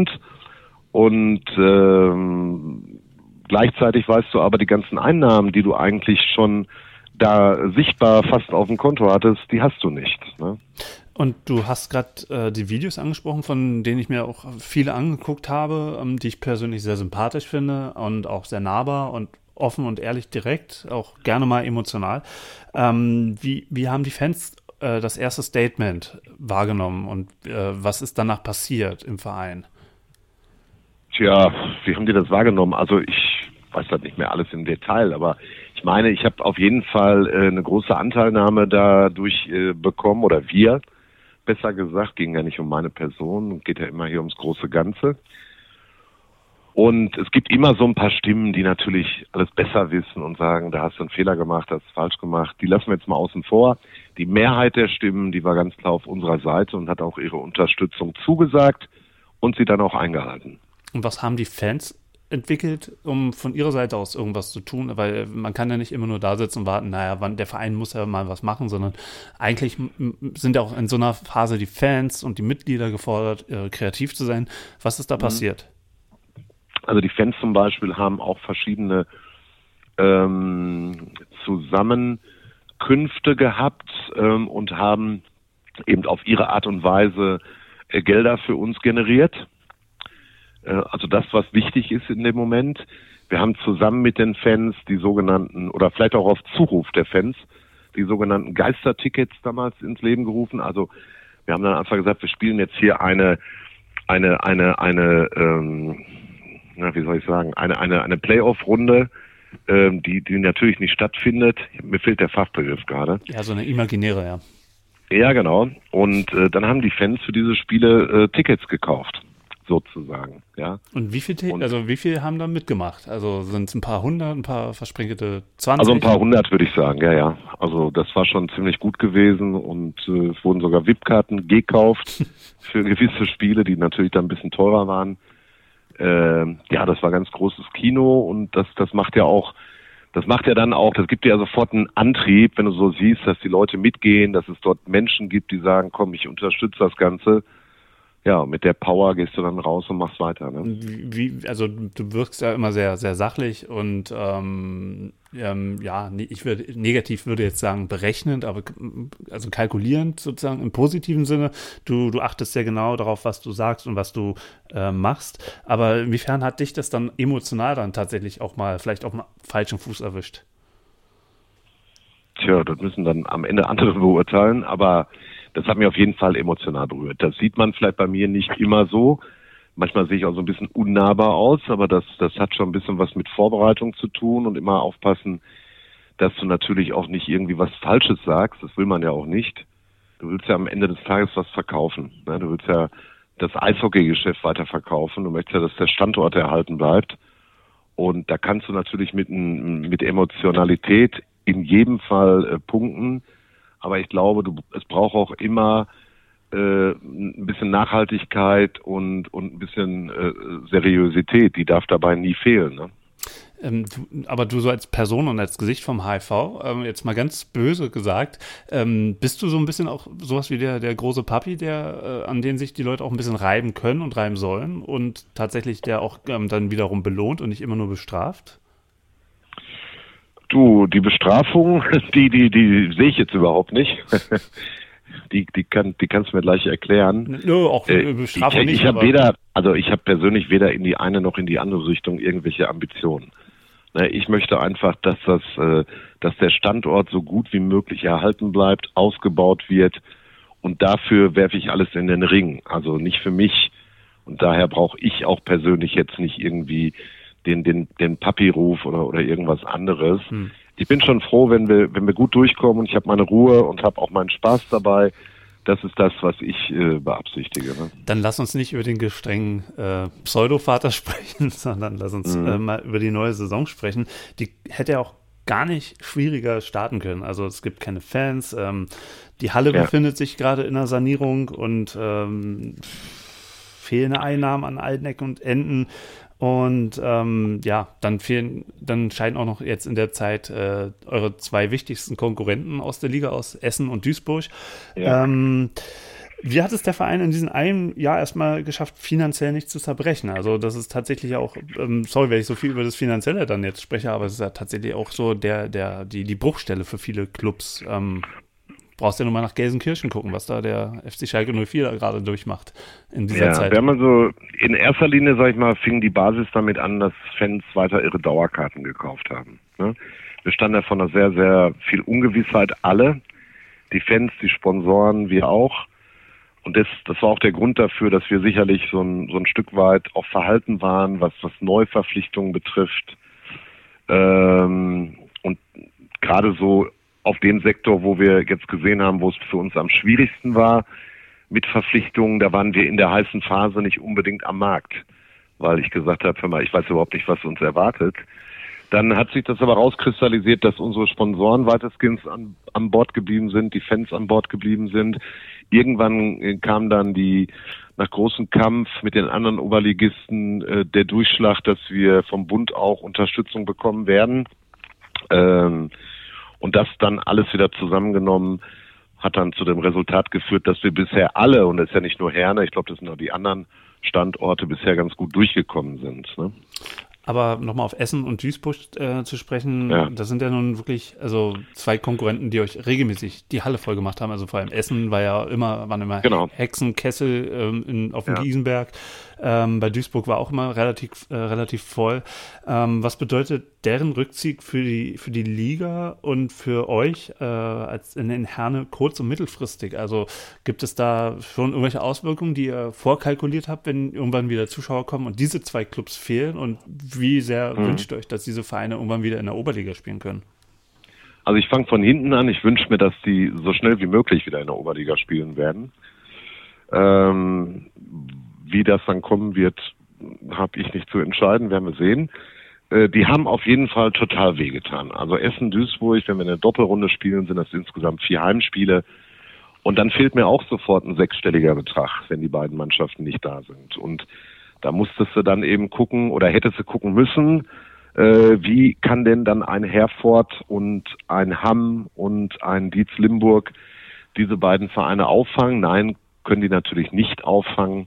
Speaker 3: Und gleichzeitig weißt du aber, die ganzen Einnahmen, die du eigentlich schon da sichtbar fast auf dem Konto hattest, die hast du nicht. Ne?
Speaker 2: Und du hast gerade die Videos angesprochen, von denen ich mir auch viele angeguckt habe, die ich persönlich sehr sympathisch finde und auch sehr nahbar und offen und ehrlich direkt, auch gerne mal emotional. Wie haben die Fans das erste Statement wahrgenommen und was ist danach passiert im Verein?
Speaker 3: Tja, wie haben die das wahrgenommen? Also ich weiß das nicht mehr alles im Detail, aber ich meine, ich habe auf jeden Fall eine große Anteilnahme dadurch bekommen, oder wir, besser gesagt, ging ja nicht um meine Person, geht ja immer hier ums große Ganze. Und es gibt immer so ein paar Stimmen, die natürlich alles besser wissen und sagen, da hast du einen Fehler gemacht, das ist falsch gemacht. Die lassen wir jetzt mal außen vor. Die Mehrheit der Stimmen, die war ganz klar auf unserer Seite und hat auch ihre Unterstützung zugesagt und sie dann auch eingehalten.
Speaker 2: Und was haben die Fans entwickelt, um von ihrer Seite aus irgendwas zu tun? Weil man kann ja nicht immer nur da sitzen und warten, der Verein muss ja mal was machen, sondern eigentlich sind ja auch in so einer Phase die Fans und die Mitglieder gefordert, kreativ zu sein. Was ist da passiert?
Speaker 3: Also die Fans zum Beispiel haben auch verschiedene Zusammenkünfte gehabt und haben eben auf ihre Art und Weise Gelder für uns generiert. Also das, was wichtig ist in dem Moment. Wir haben zusammen mit den Fans die sogenannten, oder vielleicht auch auf Zuruf der Fans, die sogenannten Geistertickets damals ins Leben gerufen. Also wir haben dann einfach gesagt, wir spielen jetzt hier eine Playoff-Runde, die natürlich nicht stattfindet. Mir fehlt der Fachbegriff gerade.
Speaker 2: Ja, so eine imaginäre, ja.
Speaker 3: Ja, genau. Und dann haben die Fans für diese Spiele Tickets gekauft, sozusagen. Ja.
Speaker 2: Und wie viel haben da mitgemacht? Also sind es ein paar hundert, ein paar versprenkelte 20?
Speaker 3: Also ein paar hundert, würde ich sagen, ja. Also das war schon ziemlich gut gewesen und es wurden sogar VIP-Karten gekauft für gewisse Spiele, die natürlich dann ein bisschen teurer waren. Das war ganz großes Kino und das macht ja dann auch, das gibt ja sofort einen Antrieb, wenn du so siehst, dass die Leute mitgehen, dass es dort Menschen gibt, die sagen, komm, ich unterstütze das Ganze. ja, mit der Power gehst du dann raus und machst weiter. Ne?
Speaker 2: Also du wirkst ja immer sehr, sehr sachlich und negativ würde jetzt sagen berechnend, aber also kalkulierend sozusagen im positiven Sinne. Du achtest sehr genau darauf, was du sagst und was du machst. Aber inwiefern hat dich das dann emotional dann tatsächlich auch mal vielleicht auf dem falschen Fuß erwischt?
Speaker 3: Tja, das müssen dann am Ende andere beurteilen, aber das hat mich auf jeden Fall emotional berührt. Das sieht man vielleicht bei mir nicht immer so. Manchmal sehe ich auch so ein bisschen unnahbar aus, aber das hat schon ein bisschen was mit Vorbereitung zu tun und immer aufpassen, dass du natürlich auch nicht irgendwie was Falsches sagst. Das will man ja auch nicht. Du willst ja am Ende des Tages was verkaufen. Ne? Du willst ja das Eishockeygeschäft weiterverkaufen. Du möchtest ja, dass der Standort erhalten bleibt. Und da kannst du natürlich mit Emotionalität in jedem Fall punkten. Aber ich glaube, es braucht auch immer ein bisschen Nachhaltigkeit und ein bisschen Seriosität. Die darf dabei nie fehlen. Ne?
Speaker 2: Aber du so als Person und als Gesicht vom HIV, jetzt mal ganz böse gesagt, bist du so ein bisschen auch sowas wie der große Papi, an den sich die Leute auch ein bisschen reiben können und reiben sollen und tatsächlich der auch dann wiederum belohnt und nicht immer nur bestraft?
Speaker 3: Du, die Bestrafung, die sehe ich jetzt überhaupt nicht. Die kannst du mir gleich erklären.
Speaker 2: Nö, auch Bestrafung nicht.
Speaker 3: Ich habe persönlich weder in die eine noch in die andere Richtung irgendwelche Ambitionen. Ich möchte einfach, dass der Standort so gut wie möglich erhalten bleibt, ausgebaut wird und dafür werfe ich alles in den Ring. Also nicht für mich und daher brauche ich auch persönlich jetzt nicht irgendwie den Papi-Ruf oder irgendwas anderes. Ich bin schon froh, wenn wir gut durchkommen und ich habe meine Ruhe und habe auch meinen Spaß dabei. Das ist das, was ich beabsichtige. Ne?
Speaker 2: Dann lass uns nicht über den gestrengen Pseudo-Vater sprechen, sondern lass uns mal über die neue Saison sprechen. Die hätte ja auch gar nicht schwieriger starten können. Also es gibt keine Fans. Die Halle befindet sich gerade in einer Sanierung und fehlende Einnahmen an allen Ecken und Enden. Und dann scheiden auch noch jetzt in der Zeit eure zwei wichtigsten Konkurrenten aus der Liga, aus Essen und Duisburg. Ja. Wie hat es der Verein in diesem einen Jahr erstmal geschafft, finanziell nicht zu zerbrechen? Also das ist tatsächlich auch, sorry, wenn ich so viel über das Finanzielle dann jetzt spreche, aber es ist ja tatsächlich auch so die Bruchstelle für viele Clubs. Brauchst ja nur mal nach Gelsenkirchen gucken, was da der FC Schalke 04 da gerade durchmacht in dieser Zeit.
Speaker 3: Wir haben also in erster Linie, sag ich mal, fing die Basis damit an, dass Fans weiter ihre Dauerkarten gekauft haben. Ne? Wir standen ja von einer sehr, sehr viel Ungewissheit alle. Die Fans, die Sponsoren, wir auch. Und das war auch der Grund dafür, dass wir sicherlich so ein Stück weit auch verhalten waren, was Neuverpflichtungen betrifft. Und gerade so auf dem Sektor, wo wir jetzt gesehen haben, wo es für uns am schwierigsten war mit Verpflichtungen, da waren wir in der heißen Phase nicht unbedingt am Markt, weil ich gesagt habe, hör mal, ich weiß überhaupt nicht, was uns erwartet. Dann hat sich das aber rauskristallisiert, dass unsere Sponsoren weitestgehend an Bord geblieben sind, die Fans an Bord geblieben sind. Irgendwann kam dann nach großem Kampf mit den anderen Oberligisten der Durchschlag, dass wir vom Bund auch Unterstützung bekommen werden. Und das dann alles wieder zusammengenommen hat dann zu dem Resultat geführt, dass wir bisher alle, und das ist ja nicht nur Herne, ich glaube, das sind auch die anderen Standorte, bisher ganz gut durchgekommen sind. Ne?
Speaker 2: Aber nochmal auf Essen und Duisburg zu sprechen, das sind ja nun wirklich zwei Konkurrenten, die euch regelmäßig die Halle voll gemacht haben. Also vor allem Essen waren immer genau. Hexenkessel auf dem Giesenberg. Bei Duisburg war auch immer relativ voll. Was bedeutet deren Rückzug für die Liga und für euch als in Herne kurz- und mittelfristig? Also gibt es da schon irgendwelche Auswirkungen, die ihr vorkalkuliert habt, wenn irgendwann wieder Zuschauer kommen und diese zwei Clubs fehlen? Und wie sehr wünscht ihr euch, dass diese Vereine irgendwann wieder in der Oberliga spielen können?
Speaker 3: Also ich fange von hinten an. Ich wünsche mir, dass die so schnell wie möglich wieder in der Oberliga spielen werden. Wie das dann kommen wird, habe ich nicht zu entscheiden, werden wir sehen. Die haben auf jeden Fall total wehgetan. Also Essen, Duisburg, wenn wir eine Doppelrunde spielen, sind das insgesamt 4 Heimspiele. Und dann fehlt mir auch sofort ein 6-stelliger Betrag, wenn die beiden Mannschaften nicht da sind. Und da musstest du dann eben gucken oder hättest du gucken müssen, wie kann denn dann ein Herford und ein Hamm und ein Dietz Limburg diese beiden Vereine auffangen? Nein, können die natürlich nicht auffangen.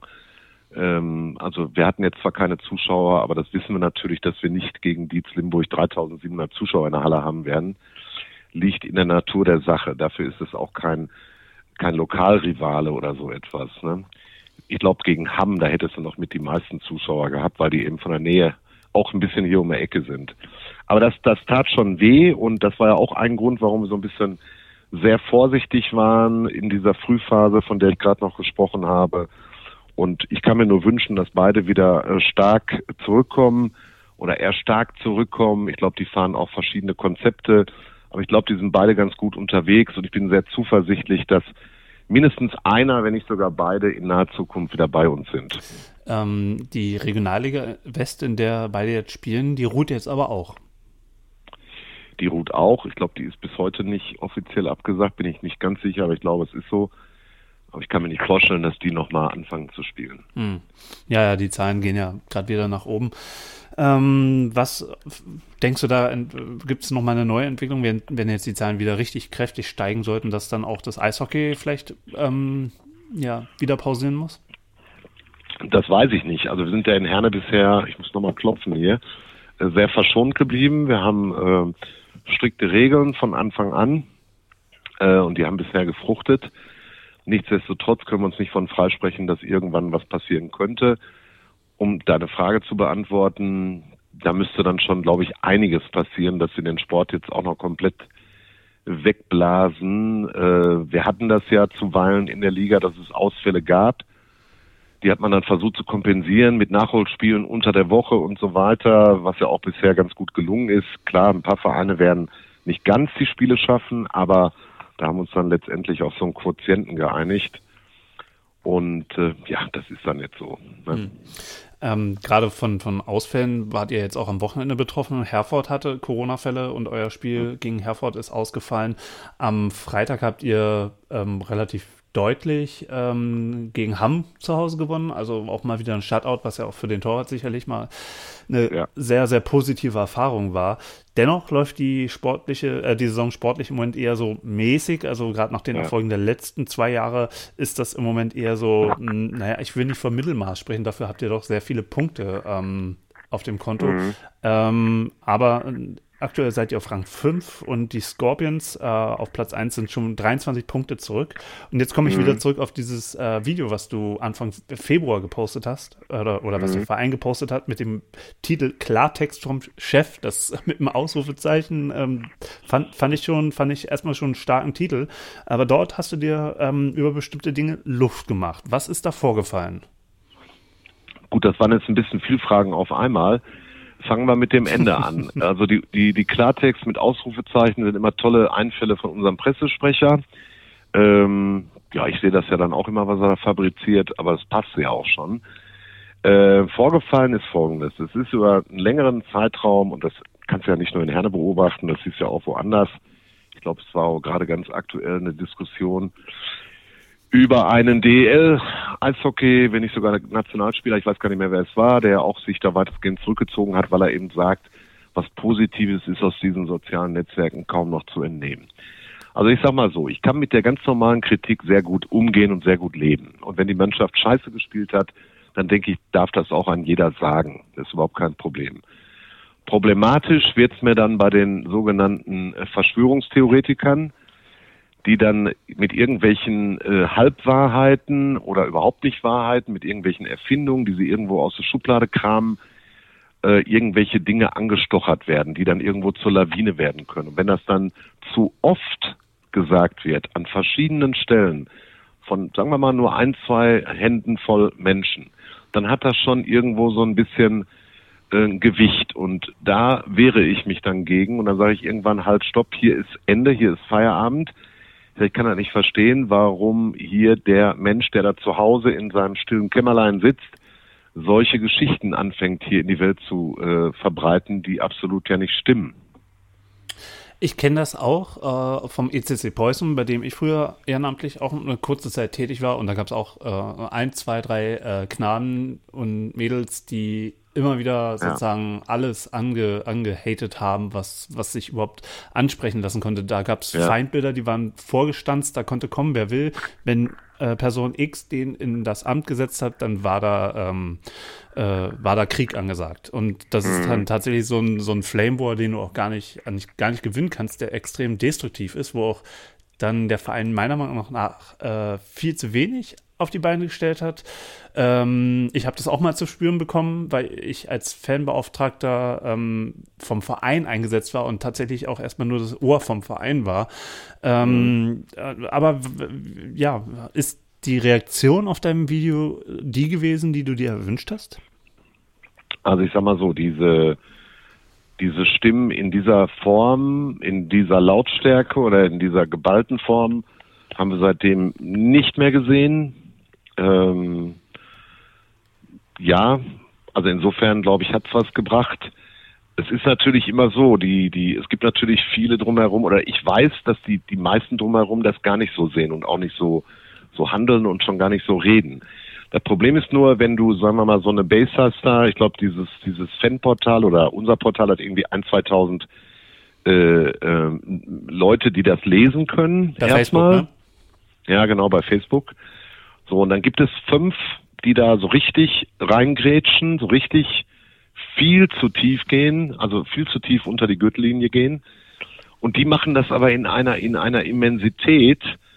Speaker 3: Also wir hatten jetzt zwar keine Zuschauer, aber das wissen wir natürlich, dass wir nicht gegen Dietz Limburg 3.700 Zuschauer in der Halle haben werden. Liegt in der Natur der Sache. Dafür ist es auch kein Lokalrivale oder so etwas. Ne? Ich glaube, gegen Hamm, da hättest du noch mit die meisten Zuschauer gehabt, weil die eben von der Nähe auch ein bisschen hier um die Ecke sind. Aber das tat schon weh und das war ja auch ein Grund, warum wir so ein bisschen sehr vorsichtig waren in dieser Frühphase, von der ich gerade noch gesprochen habe. Und ich kann mir nur wünschen, dass beide wieder stark zurückkommen oder eher stark zurückkommen. Ich glaube, die fahren auch verschiedene Konzepte, aber ich glaube, die sind beide ganz gut unterwegs und ich bin sehr zuversichtlich, dass mindestens einer, wenn nicht sogar beide, in naher Zukunft wieder bei uns sind.
Speaker 2: Die Regionalliga West, in der beide jetzt spielen, die ruht jetzt aber auch.
Speaker 3: Die ruht auch. Ich glaube, die ist bis heute nicht offiziell abgesagt, bin ich nicht ganz sicher, aber ich glaube, es ist so. Aber ich kann mir nicht vorstellen, dass die nochmal anfangen zu spielen.
Speaker 2: Ja, die Zahlen gehen ja gerade wieder nach oben. Was denkst du da, gibt es nochmal eine neue Entwicklung, wenn jetzt die Zahlen wieder richtig kräftig steigen sollten, dass dann auch das Eishockey vielleicht wieder pausieren muss?
Speaker 3: Das weiß ich nicht. Also wir sind ja in Herne bisher, ich muss nochmal klopfen hier, sehr verschont geblieben. Wir haben strikte Regeln von Anfang an und die haben bisher gefruchtet. Nichtsdestotrotz können wir uns nicht von freisprechen, dass irgendwann was passieren könnte. Um deine Frage zu beantworten, da müsste dann schon, glaube ich, einiges passieren, dass wir den Sport jetzt auch noch komplett wegblasen. Wir hatten das ja zuweilen in der Liga, dass es Ausfälle gab. Die hat man dann versucht zu kompensieren mit Nachholspielen unter der Woche und so weiter, was ja auch bisher ganz gut gelungen ist. Klar, ein paar Vereine werden nicht ganz die Spiele schaffen, aber da haben wir uns dann letztendlich auf so einen Quotienten geeinigt. Und das ist dann jetzt so. Ne?
Speaker 2: Gerade von Ausfällen wart ihr jetzt auch am Wochenende betroffen. Herford hatte Corona-Fälle und euer Spiel gegen Herford ist ausgefallen. Am Freitag habt ihr relativ deutlich gegen Hamm zu Hause gewonnen. Also auch mal wieder ein Shutout, was ja auch für den Torwart sicherlich mal eine sehr, sehr positive Erfahrung war. Dennoch läuft die Saison sportlich im Moment eher so mäßig. Also gerade nach den Erfolgen der letzten 2 Jahre ist das im Moment eher so, ich will nicht vom Mittelmaß sprechen, dafür habt ihr doch sehr viele Punkte auf dem Konto. Aber aktuell seid ihr auf Rang 5 und die Scorpions auf Platz 1 sind schon 23 Punkte zurück. Und jetzt komme ich wieder zurück auf dieses Video, was du Anfang Februar gepostet hast oder was der Verein gepostet hat mit dem Titel Klartext vom Chef, das mit einem Ausrufezeichen, fand ich erstmal schon einen starken Titel. Aber dort hast du dir über bestimmte Dinge Luft gemacht. Was ist da vorgefallen?
Speaker 3: Gut, das waren jetzt ein bisschen viel Fragen auf einmal. Fangen wir mit dem Ende an. Also die Klartext mit Ausrufezeichen sind immer tolle Einfälle von unserem Pressesprecher. Ich sehe das ja dann auch immer, was er fabriziert, aber es passt ja auch schon. Vorgefallen ist Folgendes. Es ist über einen längeren Zeitraum, und das kannst du ja nicht nur in Herne beobachten, das ist ja auch woanders. Ich glaube, es war auch gerade ganz aktuell eine Diskussion über einen DEL-Eishockey, wenn nicht sogar Nationalspieler, ich weiß gar nicht mehr, wer es war, der auch sich da weitestgehend zurückgezogen hat, weil er eben sagt, was Positives ist aus diesen sozialen Netzwerken kaum noch zu entnehmen. Also ich sag mal so, ich kann mit der ganz normalen Kritik sehr gut umgehen und sehr gut leben. Und wenn die Mannschaft scheiße gespielt hat, dann denke ich, darf das auch an jeder sagen. Das ist überhaupt kein Problem. Problematisch wird's mir dann bei den sogenannten Verschwörungstheoretikern, die dann mit irgendwelchen Halbwahrheiten oder überhaupt nicht Wahrheiten, mit irgendwelchen Erfindungen, die sie irgendwo aus der Schublade kramen, irgendwelche Dinge angestochert werden, die dann irgendwo zur Lawine werden können. Und wenn das dann zu oft gesagt wird, an verschiedenen Stellen, von, sagen wir mal, nur 1, 2 Händen voll Menschen, dann hat das schon irgendwo so ein bisschen Gewicht. Und da wehre ich mich dann gegen und dann sage ich irgendwann, halt, stopp, hier ist Ende, hier ist Feierabend. Ich kann das nicht verstehen, warum hier der Mensch, der da zu Hause in seinem stillen Kämmerlein sitzt, solche Geschichten anfängt, hier in die Welt zu verbreiten, die absolut ja nicht stimmen.
Speaker 2: Ich kenne das auch vom ECC Preußen, bei dem ich früher ehrenamtlich auch eine kurze Zeit tätig war. Und da gab es auch 1, 2, 3 Knaben und Mädels, die immer wieder sozusagen alles angehatet haben, was sich überhaupt ansprechen lassen konnte. Da gab es Feindbilder, die waren vorgestanzt, da konnte kommen, wer will. Wenn Person X den in das Amt gesetzt hat, dann war da Krieg angesagt. Und das ist dann tatsächlich so ein Flame War, den du auch gar nicht gewinnen kannst, der extrem destruktiv ist, wo auch dann der Verein meiner Meinung nach viel zu wenig auf die Beine gestellt hat. Ich habe das auch mal zu spüren bekommen, weil ich als Fanbeauftragter vom Verein eingesetzt war und tatsächlich auch erstmal nur das Ohr vom Verein war. Aber ja, ist die Reaktion auf deinem Video die gewesen, die du dir erwünscht hast?
Speaker 3: Also ich sag mal so, diese Stimmen in dieser Form, in dieser Lautstärke oder in dieser geballten Form haben wir seitdem nicht mehr gesehen. Ja, also insofern glaube ich, hat es was gebracht. Es ist natürlich immer so, es gibt natürlich viele drumherum, oder ich weiß, dass die meisten drumherum das gar nicht so sehen und auch nicht so handeln und schon gar nicht so reden. Das Problem ist nur, wenn du, sagen wir mal, so eine Base hast da, ich glaube, dieses Fanportal oder unser Portal hat irgendwie 1.000, 2.000 Leute, die das lesen können.
Speaker 2: Bei Facebook, ne?
Speaker 3: Ja, genau, bei Facebook. So, und dann gibt es 5, die da so richtig reingrätschen, so richtig viel zu tief gehen, also viel zu tief unter die Gürtellinie gehen. Und die machen das aber in einer Immensität,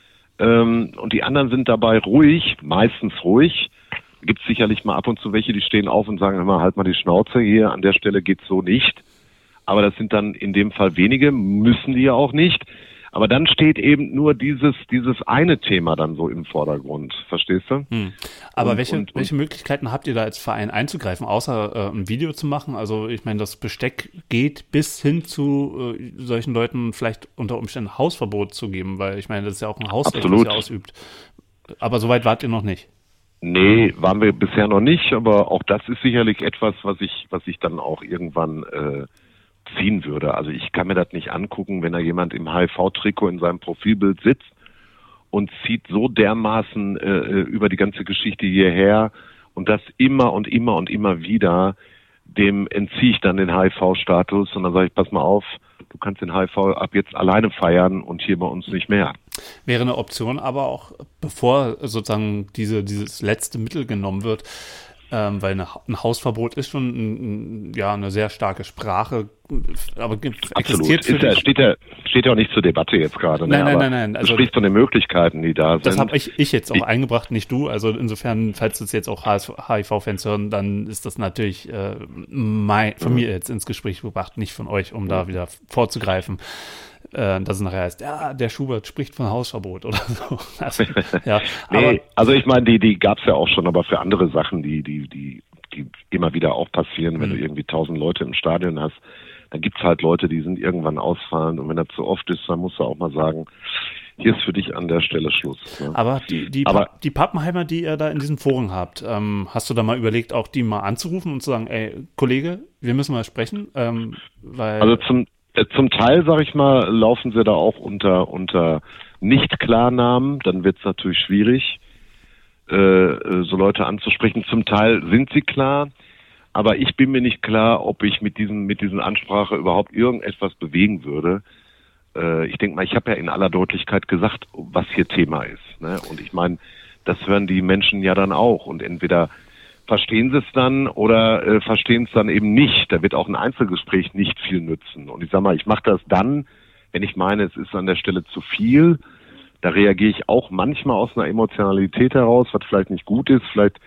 Speaker 3: und die anderen sind dabei ruhig, meistens ruhig. Gibt es sicherlich mal ab und zu welche, die stehen auf und sagen, hör mal, halt mal die Schnauze, hier an der Stelle geht's so nicht. Aber das sind dann in dem Fall wenige, müssen die ja auch nicht. Aber dann steht eben nur dieses eine Thema dann so im Vordergrund, verstehst du?
Speaker 2: Aber welche Möglichkeiten habt ihr da als Verein einzugreifen, außer ein Video zu machen? Also ich meine, das Besteck geht bis hin zu solchen Leuten vielleicht unter Umständen Hausverbot zu geben, weil ich meine, das ist ja auch ein Hausrecht, das ihr ausübt. Aber soweit wart ihr noch nicht?
Speaker 3: Nee, waren wir bisher noch nicht, aber auch das ist sicherlich etwas, was ich dann auch irgendwann ziehen würde. Also ich kann mir das nicht angucken, wenn da jemand im HIV-Trikot in seinem Profilbild sitzt und zieht so dermaßen über die ganze Geschichte hierher und das immer und immer und immer wieder, dem entziehe ich dann den HIV-Status und dann sage ich, pass mal auf, du kannst den HIV ab jetzt alleine feiern und hier bei uns nicht mehr.
Speaker 2: Wäre eine Option, aber auch bevor sozusagen dieses letzte Mittel genommen wird, weil ein Hausverbot ist schon eine sehr starke Sprache, aber
Speaker 3: existiert steht ja auch nicht zur Debatte jetzt gerade.
Speaker 2: Nein.
Speaker 3: Also, du sprichst von den Möglichkeiten, die da sind.
Speaker 2: Das habe ich jetzt auch eingebracht, nicht du. Also insofern, falls das jetzt auch HIV-Fans hören, dann ist das natürlich von mir jetzt ins Gespräch gebracht, nicht von euch, um da wieder vorzugreifen. Dass es nachher heißt, ja, der Schubert spricht von Hausverbot oder so. Also, ja,
Speaker 3: nee, also ich meine, die gab es ja auch schon, aber für andere Sachen, die immer wieder auch passieren, wenn du irgendwie 1.000 Leute im Stadion hast, dann gibt's halt Leute, die sind irgendwann ausfallen und wenn das zu oft ist, dann musst du auch mal sagen, hier ist für dich an der Stelle Schluss. Ne?
Speaker 2: Aber die Pappenheimer, die ihr da in diesem Forum habt, hast du da mal überlegt, auch die mal anzurufen und zu sagen, ey, Kollege, wir müssen mal sprechen?
Speaker 3: Also zum Teil, sag ich mal, laufen sie da auch unter Nicht-Klarnamen, dann wird's natürlich schwierig, so Leute anzusprechen. Zum Teil sind sie klar, aber ich bin mir nicht klar, ob ich mit diesen Ansprache überhaupt irgendetwas bewegen würde. Ich denke mal, ich habe ja in aller Deutlichkeit gesagt, was hier Thema ist. Ne? Und ich meine, das hören die Menschen ja dann auch und entweder verstehen sie es dann oder verstehen es dann eben nicht. Da wird auch ein Einzelgespräch nicht viel nützen. Und ich sag mal, ich mache das dann, wenn ich meine, es ist an der Stelle zu viel. Da reagiere ich auch manchmal aus einer Emotionalität heraus, was vielleicht nicht gut ist. Vielleicht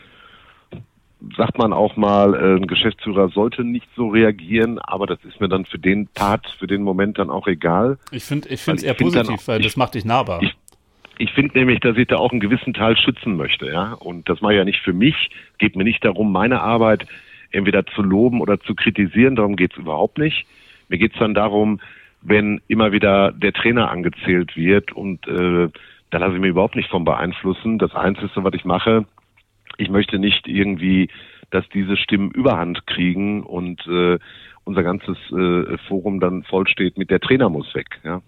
Speaker 3: sagt man auch mal, ein Geschäftsführer sollte nicht so reagieren, aber das ist mir dann für den Part, für den Moment dann auch egal.
Speaker 2: Ich finde es eher positiv, weil das macht dich nahbar.
Speaker 3: Ich finde nämlich, dass ich da auch einen gewissen Teil schützen möchte, ja. Und das mache ich ja nicht für mich. Geht mir nicht darum, meine Arbeit entweder zu loben oder zu kritisieren. Darum geht's überhaupt nicht. Mir geht's dann darum, wenn immer wieder der Trainer angezählt wird und da lasse ich mich überhaupt nicht von beeinflussen. Das Einzige, was ich mache, ich möchte nicht irgendwie, dass diese Stimmen Überhand kriegen und unser ganzes Forum dann voll steht mit der Trainer muss weg, ja.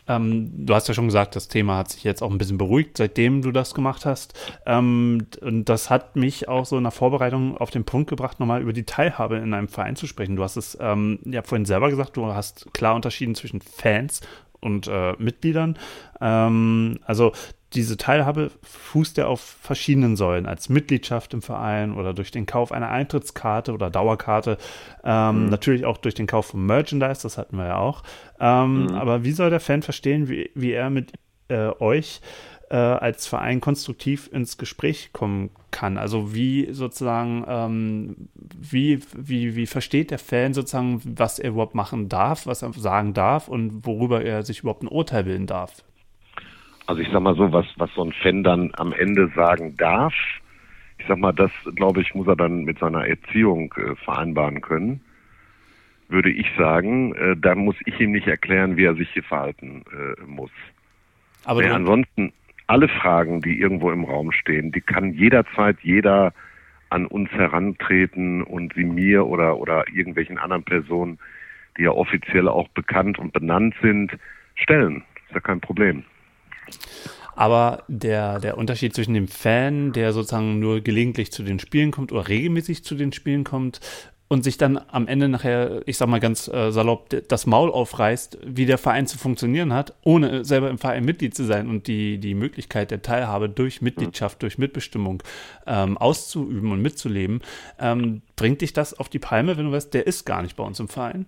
Speaker 2: Du hast ja schon gesagt, das Thema hat sich jetzt auch ein bisschen beruhigt, seitdem du das gemacht hast. Und das hat mich auch so in der Vorbereitung auf den Punkt gebracht, nochmal über die Teilhabe in einem Verein zu sprechen. Du hast es ja vorhin selber gesagt, du hast klar unterschieden zwischen Fans und Mitgliedern. Also diese Teilhabe fußt ja auf verschiedenen Säulen, als Mitgliedschaft im Verein oder durch den Kauf einer Eintrittskarte oder Dauerkarte, natürlich auch durch den Kauf von Merchandise, das hatten wir ja auch. Aber wie soll der Fan verstehen, wie er mit euch als Verein konstruktiv ins Gespräch kommen kann? Also wie sozusagen, wie versteht der Fan sozusagen, was er überhaupt machen darf, was er sagen darf und worüber er sich überhaupt ein Urteil bilden darf?
Speaker 3: Also ich sag mal so, was so ein Fan dann am Ende sagen darf, ich sag mal, das, glaube ich, muss er dann mit seiner Erziehung vereinbaren können, würde ich sagen. Da muss ich ihm nicht erklären, wie er sich hier verhalten muss. Aber ansonsten, alle Fragen, die irgendwo im Raum stehen, die kann jederzeit jeder an uns herantreten und sie mir oder irgendwelchen anderen Personen, die ja offiziell auch bekannt und benannt sind, stellen. Ist ja kein Problem.
Speaker 2: Aber der Unterschied zwischen dem Fan, der sozusagen nur gelegentlich zu den Spielen kommt oder regelmäßig zu den Spielen kommt und sich dann am Ende nachher, ich sag mal ganz salopp, das Maul aufreißt, wie der Verein zu funktionieren hat, ohne selber im Verein Mitglied zu sein und die Möglichkeit der Teilhabe durch Mitgliedschaft, durch Mitbestimmung auszuüben und mitzuleben, bringt dich das auf die Palme, wenn du weißt, der ist gar nicht bei uns im Verein?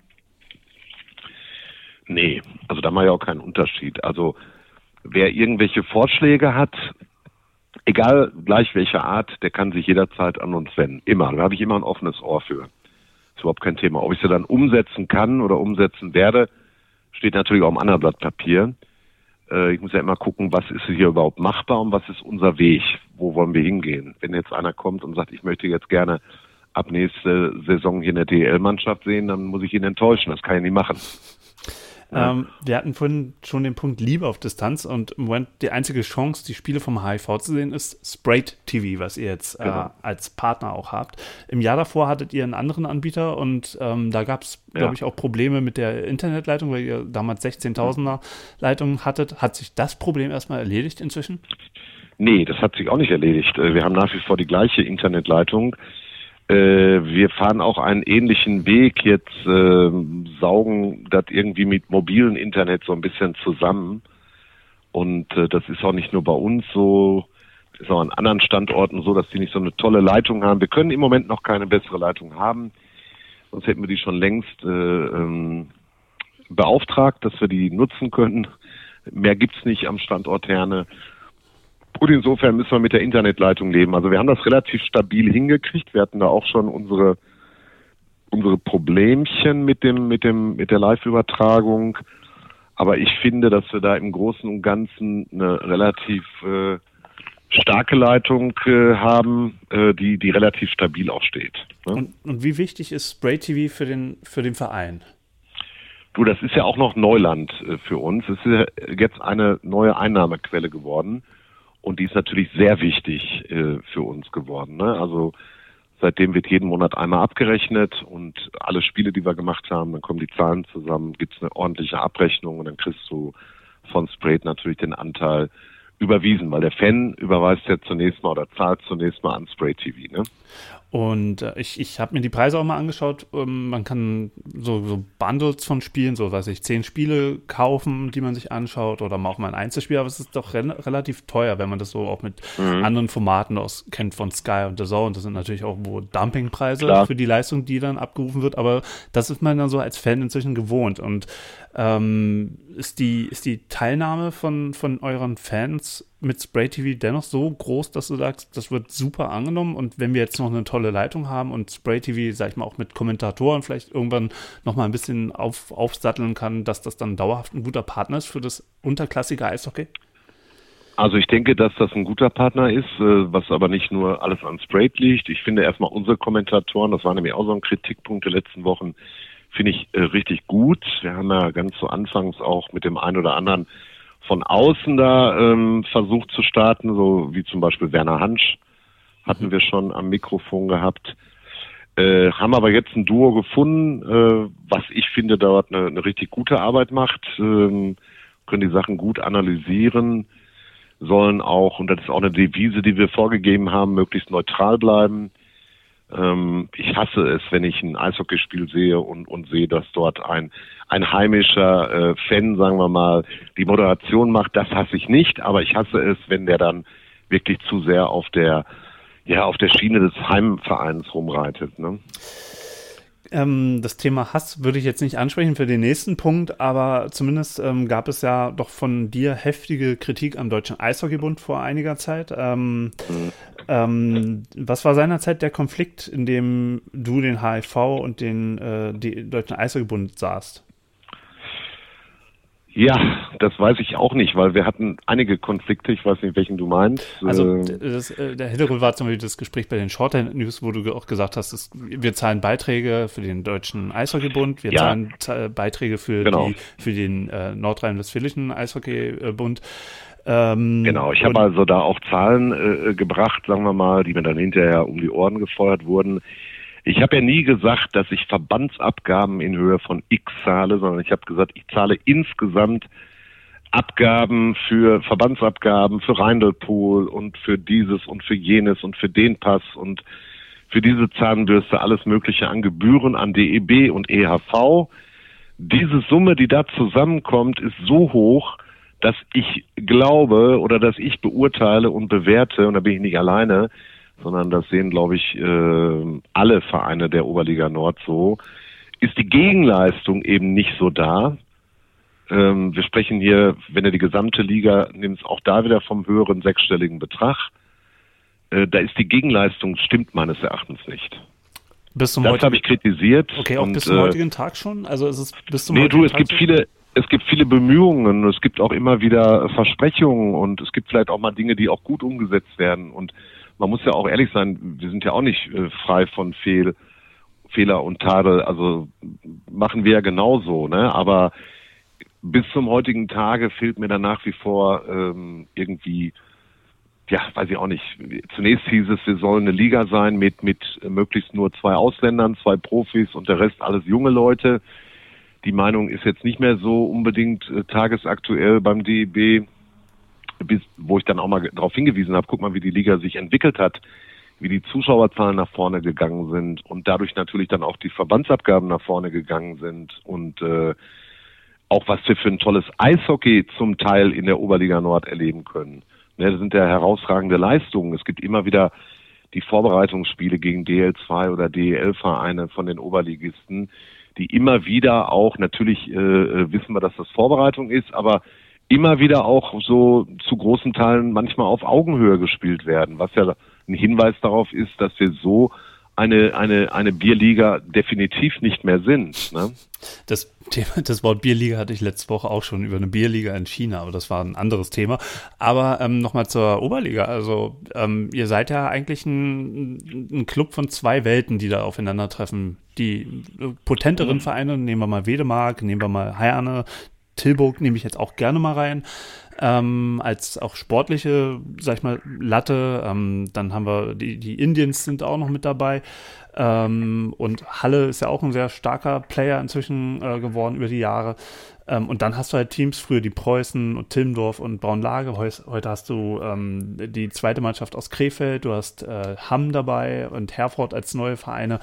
Speaker 3: Nee, also da mache ich auch keinen Unterschied. Also wer irgendwelche Vorschläge hat, egal gleich welcher Art, der kann sich jederzeit an uns wenden. Immer. Da habe ich immer ein offenes Ohr für. Ist überhaupt kein Thema. Ob ich sie dann umsetzen kann oder umsetzen werde, steht natürlich auch am anderen Blatt Papier. Ich muss ja immer gucken, was ist hier überhaupt machbar und was ist unser Weg? Wo wollen wir hingehen? Wenn jetzt einer kommt und sagt, ich möchte jetzt gerne ab nächste Saison hier eine DEL-Mannschaft sehen, dann muss ich ihn enttäuschen. Das kann ich nicht machen.
Speaker 2: Wir hatten vorhin schon den Punkt Liebe auf Distanz und im Moment die einzige Chance, die Spiele vom HIV zu sehen, ist Sprayed TV, was ihr jetzt als Partner auch habt. Im Jahr davor hattet ihr einen anderen Anbieter und da gab es, glaube ich, auch Probleme mit der Internetleitung, weil ihr damals 16.000er Leitungen hattet. Hat sich das Problem erstmal erledigt inzwischen? Nee, das hat sich auch nicht erledigt. Wir haben nach wie vor die gleiche Internetleitung. Wir fahren auch einen ähnlichen Weg, jetzt saugen das irgendwie mit mobilen Internet so ein bisschen zusammen und das ist auch nicht nur bei uns so, ist auch an anderen Standorten so, dass die nicht so eine tolle Leitung haben. Wir können im Moment noch keine bessere Leitung haben, sonst hätten wir die schon längst beauftragt, dass wir die nutzen können. Mehr gibt's nicht am Standort Herne. Und insofern müssen wir mit der Internetleitung leben. Also wir haben das relativ stabil hingekriegt. Wir hatten da auch schon unsere Problemchen mit der Live-Übertragung. Aber ich finde, dass wir da im Großen und Ganzen eine relativ starke Leitung haben, die relativ stabil auch steht. Ne? Und wie wichtig ist Spray TV für den Verein?
Speaker 3: Du, das ist ja auch noch Neuland für uns. Es ist ja jetzt eine neue Einnahmequelle geworden. Und die ist natürlich sehr wichtig für uns geworden. Ne? Also seitdem wird jeden Monat einmal abgerechnet und alle Spiele, die wir gemacht haben, dann kommen die Zahlen zusammen, gibt es eine ordentliche Abrechnung und dann kriegst du von Sprayed natürlich den Anteil überwiesen, weil der Fan überweist ja zunächst mal oder zahlt zunächst mal an Spray TV. Ne?
Speaker 2: Und ich habe mir die Preise auch mal angeschaut. Man kann so Bundles von Spielen, so 10 Spiele kaufen, die man sich anschaut oder auch mal ein Einzelspiel. Aber es ist doch relativ teuer, wenn man das so auch mit anderen Formaten kennt von Sky und The Zone. Das sind natürlich auch Dumpingpreise für die Leistung, die dann abgerufen wird. Aber das ist man dann so als Fan inzwischen gewohnt. Und ist die Teilnahme von euren Fans mit Spray TV dennoch so groß, dass du sagst, das wird super angenommen und wenn wir jetzt noch eine tolle Leitung haben und Spray TV, sag ich mal, auch mit Kommentatoren vielleicht irgendwann noch mal ein bisschen aufsatteln kann, dass das dann dauerhaft ein guter Partner ist für das unterklassige Eishockey?
Speaker 3: Also ich denke, dass das ein guter Partner ist, was aber nicht nur alles an Sprayed liegt. Ich finde erstmal unsere Kommentatoren, das war nämlich auch so ein Kritikpunkt der letzten Wochen, finde ich richtig gut. Wir haben ja ganz zu Anfangs auch mit dem einen oder anderen von außen da versucht zu starten, so wie zum Beispiel Werner Hansch hatten wir schon am Mikrofon gehabt. Haben aber jetzt ein Duo gefunden, was ich finde dort eine richtig gute Arbeit macht, können die Sachen gut analysieren, sollen auch, und das ist auch eine Devise, die wir vorgegeben haben, möglichst neutral bleiben. Ich hasse es, wenn ich ein Eishockeyspiel sehe und sehe, dass dort ein heimischer Fan, sagen wir mal, die Moderation macht. Das hasse ich nicht, aber ich hasse es, wenn der dann wirklich zu sehr auf der Schiene des Heimvereins rumreitet, ne?
Speaker 2: Das Thema Hass würde ich jetzt nicht ansprechen für den nächsten Punkt, aber zumindest gab es ja doch von dir heftige Kritik am Deutschen Eishockeybund vor einiger Zeit. Was war seinerzeit der Konflikt, in dem du den HIV und den Deutschen Eishockeybund sahst?
Speaker 3: Ja, das weiß ich auch nicht, weil wir hatten einige Konflikte, ich weiß nicht, welchen du meinst.
Speaker 2: Also der Hintergrund war zum Beispiel das Gespräch bei den Shorthand News, wo du auch gesagt hast, wir zahlen Beiträge für den Deutschen Eishockeybund, wir zahlen Beiträge für den Nordrhein-Westfälischen Eishockeybund.
Speaker 3: Genau, ich habe also da auch Zahlen gebracht, sagen wir mal, die mir dann hinterher um die Ohren gefeuert wurden. Ich habe ja nie gesagt, dass ich Verbandsabgaben in Höhe von X zahle, sondern ich habe gesagt, ich zahle insgesamt Verbandsabgaben für Rheindl-Pool und für dieses und für jenes und für den Pass und für diese Zahnbürste, alles Mögliche an Gebühren an DEB und EHV. Diese Summe, die da zusammenkommt, ist so hoch, dass ich glaube oder dass ich beurteile und bewerte, und da bin ich nicht alleine, sondern das sehen, glaube ich, alle Vereine der Oberliga Nord so, ist die Gegenleistung eben nicht so da. Wir sprechen hier, wenn du die gesamte Liga nimmst, auch da wieder vom höheren sechsstelligen Betrag. Da ist die Gegenleistung, stimmt meines Erachtens nicht. Das habe ich kritisiert.
Speaker 2: Okay, auch bis zum heutigen Tag schon? Also ist es bis zum
Speaker 3: heutigen Tag? Es gibt viele Bemühungen, es gibt auch immer wieder Versprechungen und es gibt vielleicht auch mal Dinge, die auch gut umgesetzt werden. Und man muss ja auch ehrlich sein, wir sind ja auch nicht frei von Fehler und Tadel, also machen wir ja genauso, ne? Aber bis zum heutigen Tage fehlt mir dann nach wie vor irgendwie, ja, weiß ich auch nicht. Zunächst hieß es, wir sollen eine Liga sein mit möglichst nur 2 Ausländern, 2 Profis und der Rest alles junge Leute. Die Meinung ist jetzt nicht mehr so unbedingt tagesaktuell beim DEB, wo ich dann auch mal darauf hingewiesen habe, guck mal, wie die Liga sich entwickelt hat, wie die Zuschauerzahlen nach vorne gegangen sind und dadurch natürlich dann auch die Verbandsabgaben nach vorne gegangen sind und auch was wir für ein tolles Eishockey zum Teil in der Oberliga Nord erleben können. Ne, das sind ja herausragende Leistungen. Es gibt immer wieder die Vorbereitungsspiele gegen DL2 oder DEL-Vereine von den Oberligisten, die immer wieder auch, natürlich wissen wir, dass das Vorbereitung ist, aber immer wieder auch so zu großen Teilen manchmal auf Augenhöhe gespielt werden, was ja ein Hinweis darauf ist, dass wir so eine Bierliga definitiv nicht mehr sind. Ne?
Speaker 2: Das Wort Bierliga hatte ich letzte Woche auch schon über eine Bierliga in China, aber das war ein anderes Thema. Aber nochmal zur Oberliga. Also ihr seid ja eigentlich ein Club von 2 Welten, die da aufeinandertreffen. Die potenteren Vereine, nehmen wir mal Wedemark, nehmen wir mal Herne, Tilburg nehme ich jetzt auch gerne mal rein. Als auch sportliche, sag ich mal, Latte. Dann haben wir die Indians sind auch noch mit dabei. Und Halle ist ja auch ein sehr starker Player inzwischen geworden über die Jahre. Und dann hast du halt Teams, früher die Preußen und Tilmdorf und Braunlage. Heute hast du die zweite Mannschaft aus Krefeld, du hast Hamm dabei und Herford als neue Vereine.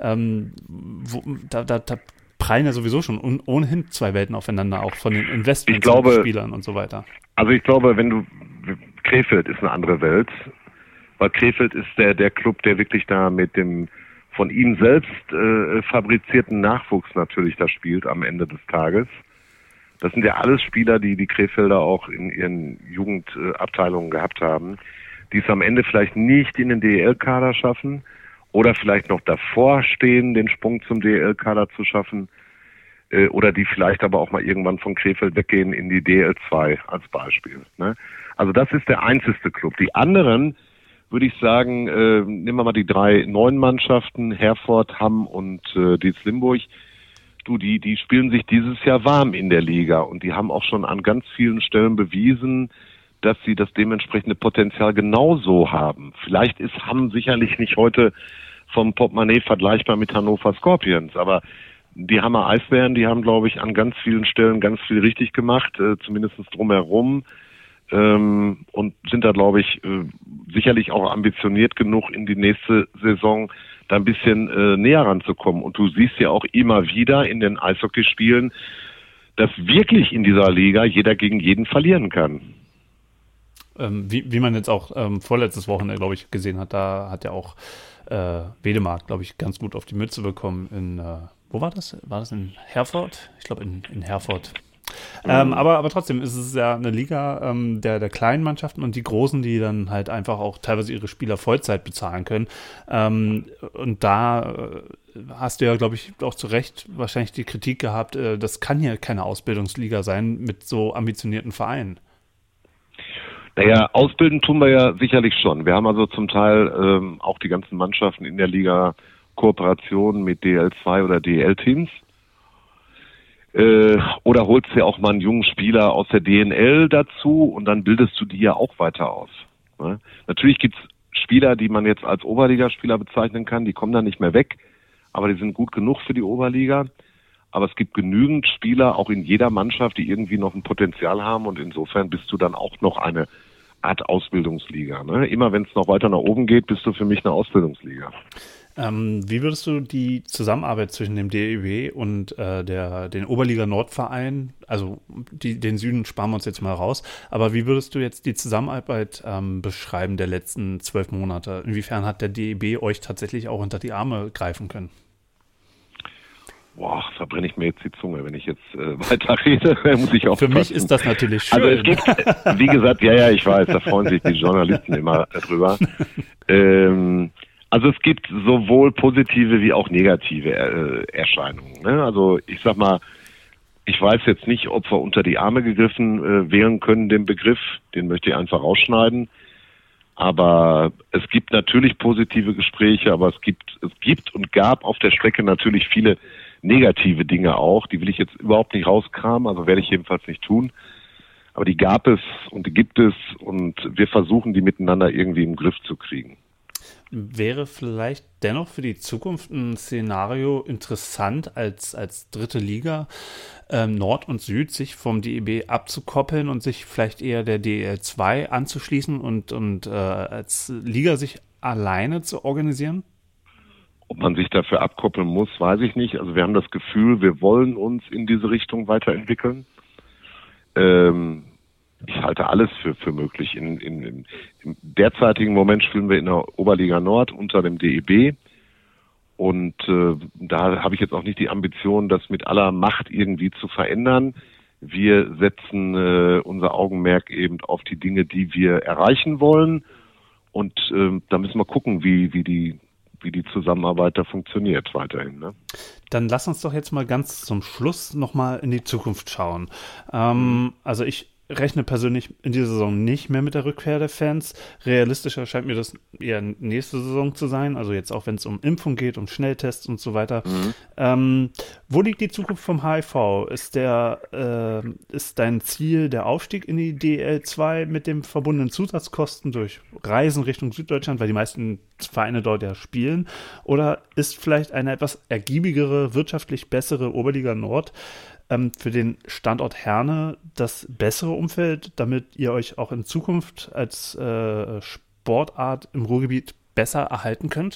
Speaker 2: Da prallen ja sowieso schon ohnehin 2 Welten aufeinander, auch von den Investments und Spielern und so weiter.
Speaker 3: Also ich glaube, Krefeld ist eine andere Welt, weil Krefeld ist der Club, der wirklich da mit dem von ihm selbst fabrizierten Nachwuchs natürlich da spielt am Ende des Tages. Das sind ja alles Spieler, die Krefelder auch in ihren Jugendabteilungen gehabt haben, die es am Ende vielleicht nicht in den DEL-Kader schaffen oder vielleicht noch davor stehen, den Sprung zum DEL-Kader zu schaffen, oder die vielleicht aber auch mal irgendwann von Krefeld weggehen in die DL2 als Beispiel. Ne? Also das ist der einzigste Club. Die anderen, würde ich sagen, nehmen wir mal die 3 neuen Mannschaften, Herford, Hamm und Dietz-Limburg. Die spielen sich dieses Jahr warm in der Liga und die haben auch schon an ganz vielen Stellen bewiesen, dass sie das dementsprechende Potenzial genauso haben. Vielleicht ist Hamm sicherlich nicht heute vom Portemonnaie vergleichbar mit Hannover Scorpions, aber die Hammer Eisbären, die haben, glaube ich, an ganz vielen Stellen ganz viel richtig gemacht, zumindest drumherum. Und sind da, glaube ich, sicherlich auch ambitioniert genug, in die nächste Saison da ein bisschen näher ranzukommen. Und du siehst ja auch immer wieder in den Eishockeyspielen, dass wirklich in dieser Liga jeder gegen jeden verlieren kann.
Speaker 2: Wie man jetzt auch vorletztes Wochenende, glaube ich, gesehen hat, da hat ja auch Wedemark, glaube ich, ganz gut auf die Mütze bekommen. Wo war das? War das in Herford? Ich glaube in Herford. Aber trotzdem ist es ja eine Liga der kleinen Mannschaften und die Großen, die dann halt einfach auch teilweise ihre Spieler Vollzeit bezahlen können. Und da hast du ja, glaube ich, auch zu Recht wahrscheinlich die Kritik gehabt, das kann hier keine Ausbildungsliga sein mit so ambitionierten Vereinen.
Speaker 3: Naja, ausbilden tun wir ja sicherlich schon. Wir haben also zum Teil auch die ganzen Mannschaften in der Liga Kooperationen mit DL2 oder DL-Teams. Oder holst dir auch mal einen jungen Spieler aus der DNL dazu und dann bildest du die ja auch weiter aus. Ne? Natürlich gibt's Spieler, die man jetzt als Oberligaspieler bezeichnen kann, die kommen da nicht mehr weg, aber die sind gut genug für die Oberliga. Aber es gibt genügend Spieler, auch in jeder Mannschaft, die irgendwie noch ein Potenzial haben und insofern bist du dann auch noch eine Art Ausbildungsliga. Ne? Immer wenn es noch weiter nach oben geht, bist du für mich eine Ausbildungsliga.
Speaker 2: Wie würdest du die Zusammenarbeit zwischen dem DEB und den Oberliga Nordverein, also den Süden sparen wir uns jetzt mal raus, aber wie würdest du jetzt die Zusammenarbeit beschreiben der letzten 12 Monate? Inwiefern hat der DEB euch tatsächlich auch unter die Arme greifen können?
Speaker 3: Boah, verbrenne ich mir jetzt die Zunge, wenn ich jetzt weiter rede, muss ich auch.
Speaker 2: Für mich ist das natürlich schön.
Speaker 3: Also es gibt, wie gesagt, ja, ich weiß, da freuen sich die Journalisten immer drüber. Also es gibt sowohl positive wie auch negative Erscheinungen. Ne? Also ich sag mal, ich weiß jetzt nicht, ob wir unter die Arme gegriffen wählen können, den Begriff, den möchte ich einfach rausschneiden. Aber es gibt natürlich positive Gespräche, aber es gibt und gab auf der Strecke natürlich viele negative Dinge auch. Die will ich jetzt überhaupt nicht rauskramen, also werde ich jedenfalls nicht tun. Aber die gab es und die gibt es und wir versuchen, die miteinander irgendwie im Griff zu kriegen.
Speaker 2: Wäre vielleicht dennoch für die Zukunft ein Szenario interessant, als dritte Liga Nord und Süd sich vom DEB abzukoppeln und sich vielleicht eher der DL2 anzuschließen und als Liga sich alleine zu organisieren?
Speaker 3: Ob man sich dafür abkoppeln muss, weiß ich nicht. Also wir haben das Gefühl, wir wollen uns in diese Richtung weiterentwickeln. Ich halte alles für möglich. Im derzeitigen Moment spielen wir in der Oberliga Nord unter dem DEB. Und da habe ich jetzt auch nicht die Ambition, das mit aller Macht irgendwie zu verändern. Wir setzen unser Augenmerk eben auf die Dinge, die wir erreichen wollen. Und da müssen wir gucken, wie die Zusammenarbeit da funktioniert weiterhin. Ne?
Speaker 2: Dann lass uns doch jetzt mal ganz zum Schluss nochmal in die Zukunft schauen. Also ich rechne persönlich in dieser Saison nicht mehr mit der Rückkehr der Fans. Realistischer scheint mir das eher nächste Saison zu sein, also jetzt auch wenn es um Impfung geht, um Schnelltests und so weiter. Wo liegt die Zukunft vom HIV? Ist dein Ziel der Aufstieg in die DL2 mit den verbundenen Zusatzkosten durch Reisen Richtung Süddeutschland, weil die meisten Vereine dort ja spielen? Oder ist vielleicht eine etwas ergiebigere, wirtschaftlich bessere Oberliga Nord für den Standort Herne das bessere Umfeld, damit ihr euch auch in Zukunft als Sportart im Ruhrgebiet besser erhalten könnt?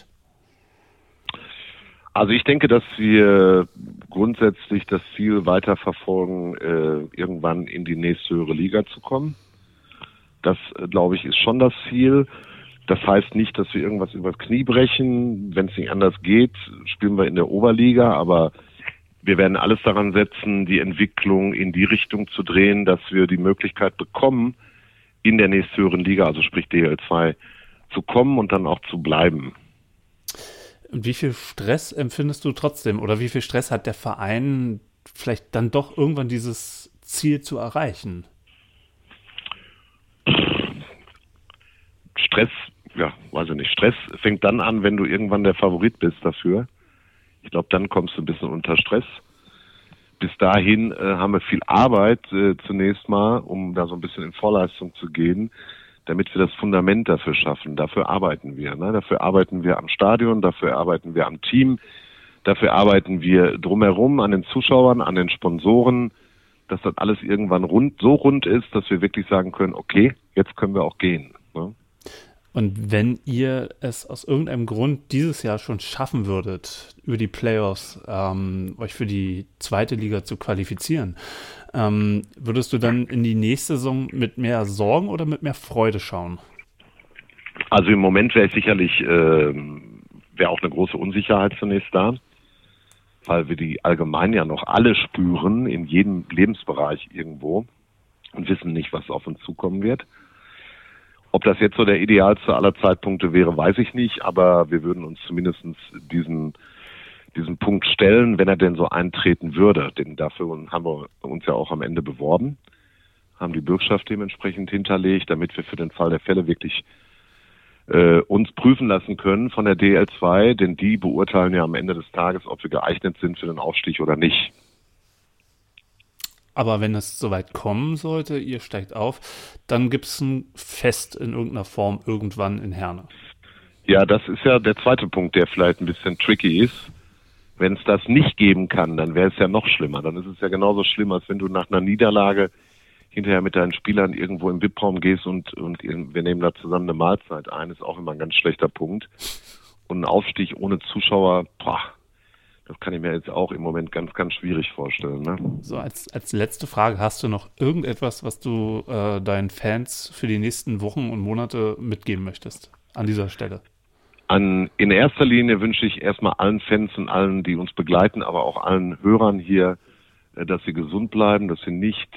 Speaker 3: Also ich denke, dass wir grundsätzlich das Ziel weiterverfolgen, irgendwann in die nächsthöhere Liga zu kommen. Das, glaube ich, ist schon das Ziel. Das heißt nicht, dass wir irgendwas übers Knie brechen. Wenn es nicht anders geht, spielen wir in der Oberliga, aber wir werden alles daran setzen, die Entwicklung in die Richtung zu drehen, dass wir die Möglichkeit bekommen, in der nächsthöheren Liga, also sprich DL2, zu kommen und dann auch zu bleiben.
Speaker 2: Wie viel Stress empfindest du trotzdem oder wie viel Stress hat der Verein, vielleicht dann doch irgendwann dieses Ziel zu erreichen?
Speaker 3: Stress, ja, weiß ich nicht. Stress fängt dann an, wenn du irgendwann der Favorit bist dafür. Ich glaube, dann kommst du ein bisschen unter Stress. Bis dahin haben wir viel Arbeit zunächst mal, um da so ein bisschen in Vorleistung zu gehen, damit wir das Fundament dafür schaffen. Dafür arbeiten wir. Ne? Dafür arbeiten wir am Stadion, dafür arbeiten wir am Team, Dafür arbeiten wir drumherum an den Zuschauern, an den Sponsoren, dass das alles irgendwann so rund ist, dass wir wirklich sagen können, okay, jetzt können wir auch gehen. Ne?
Speaker 2: Und wenn ihr es aus irgendeinem Grund dieses Jahr schon schaffen würdet, über die Playoffs euch für die zweite Liga zu qualifizieren, würdest du dann in die nächste Saison mit mehr Sorgen oder mit mehr Freude schauen?
Speaker 3: Also im Moment wäre sicherlich wäre auch eine große Unsicherheit zunächst da, weil wir die allgemein ja noch alle spüren, in jedem Lebensbereich irgendwo und wissen nicht, was auf uns zukommen wird. Ob das jetzt so der idealste aller Zeitpunkte wäre, weiß ich nicht, aber wir würden uns zumindest diesen Punkt stellen, wenn er denn so eintreten würde. Denn dafür haben wir uns ja auch am Ende beworben, haben die Bürgschaft dementsprechend hinterlegt, damit wir für den Fall der Fälle wirklich uns prüfen lassen können von der DL2, denn die beurteilen ja am Ende des Tages, ob wir geeignet sind für den Aufstieg oder nicht.
Speaker 2: Aber wenn es soweit kommen sollte, ihr steigt auf, dann gibt es ein Fest in irgendeiner Form irgendwann in Herne.
Speaker 3: Ja, das ist ja der zweite Punkt, der vielleicht ein bisschen tricky ist. Wenn es das nicht geben kann, dann wäre es ja noch schlimmer. Dann ist es ja genauso schlimm, als wenn du nach einer Niederlage hinterher mit deinen Spielern irgendwo im VIP-Raum gehst und wir nehmen da zusammen eine Mahlzeit ein, ist auch immer ein ganz schlechter Punkt. Und ein Aufstieg ohne Zuschauer, das kann ich mir jetzt auch im Moment ganz, ganz schwierig vorstellen. Ne?
Speaker 2: So, als letzte Frage, hast du noch irgendetwas, was du deinen Fans für die nächsten Wochen und Monate mitgeben möchtest an dieser Stelle?
Speaker 3: In erster Linie wünsche ich erstmal allen Fans und allen, die uns begleiten, aber auch allen Hörern hier, dass sie gesund bleiben, dass sie nicht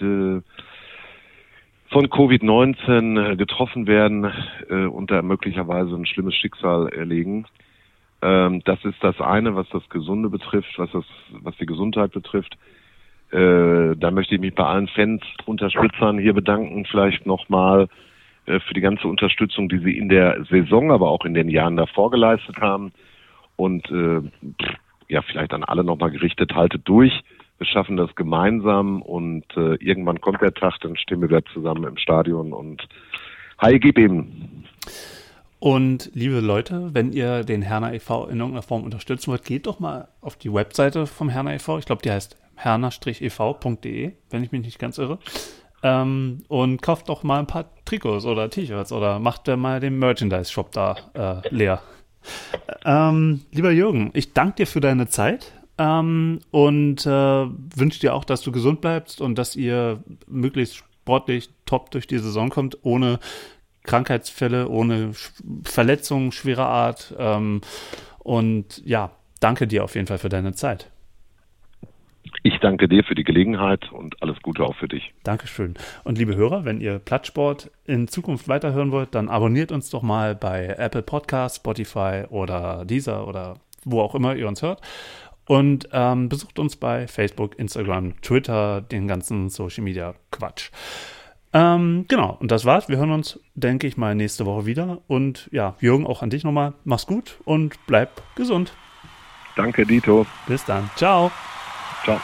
Speaker 3: von Covid-19 getroffen werden und da möglicherweise ein schlimmes Schicksal erlegen. Das ist das eine, was das Gesunde betrifft, was die Gesundheit betrifft. Da möchte ich mich bei allen Fans, Unterstützern hier bedanken, vielleicht nochmal für die ganze Unterstützung, die sie in der Saison, aber auch in den Jahren davor geleistet haben. Und vielleicht an alle nochmal gerichtet, haltet durch. Wir schaffen das gemeinsam und irgendwann kommt der Tag, dann stehen wir wieder zusammen im Stadion und hi, gib ihm.
Speaker 2: Und liebe Leute, wenn ihr den Herner e.V. in irgendeiner Form unterstützen wollt, geht doch mal auf die Webseite vom Herner e.V. Ich glaube, die heißt herner-ev.de, wenn ich mich nicht ganz irre. Und kauft doch mal ein paar Trikots oder T-Shirts oder macht mal den Merchandise-Shop da leer. Lieber Jürgen, ich danke dir für deine Zeit. Und wünsche dir auch, dass du gesund bleibst und dass ihr möglichst sportlich top durch die Saison kommt, ohne Krankheitsfälle, ohne Verletzungen schwerer Art. Und ja, danke dir auf jeden Fall für deine Zeit.
Speaker 3: Ich danke dir für die Gelegenheit und alles Gute auch für dich.
Speaker 2: Dankeschön. Und liebe Hörer, wenn ihr Plattsport in Zukunft weiterhören wollt, dann abonniert uns doch mal bei Apple Podcasts, Spotify oder Deezer oder wo auch immer ihr uns hört. Und besucht uns bei Facebook, Instagram, Twitter, den ganzen Social Media Quatsch. Genau, und das war's. Wir hören uns, denke ich mal, nächste Woche wieder. Und ja, Jürgen, auch an dich nochmal. Mach's gut und bleib gesund.
Speaker 3: Danke, Dito.
Speaker 2: Bis dann. Ciao.
Speaker 3: Ciao.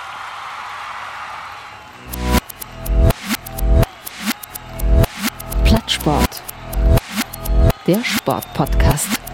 Speaker 1: Plattsport. Der Sportpodcast.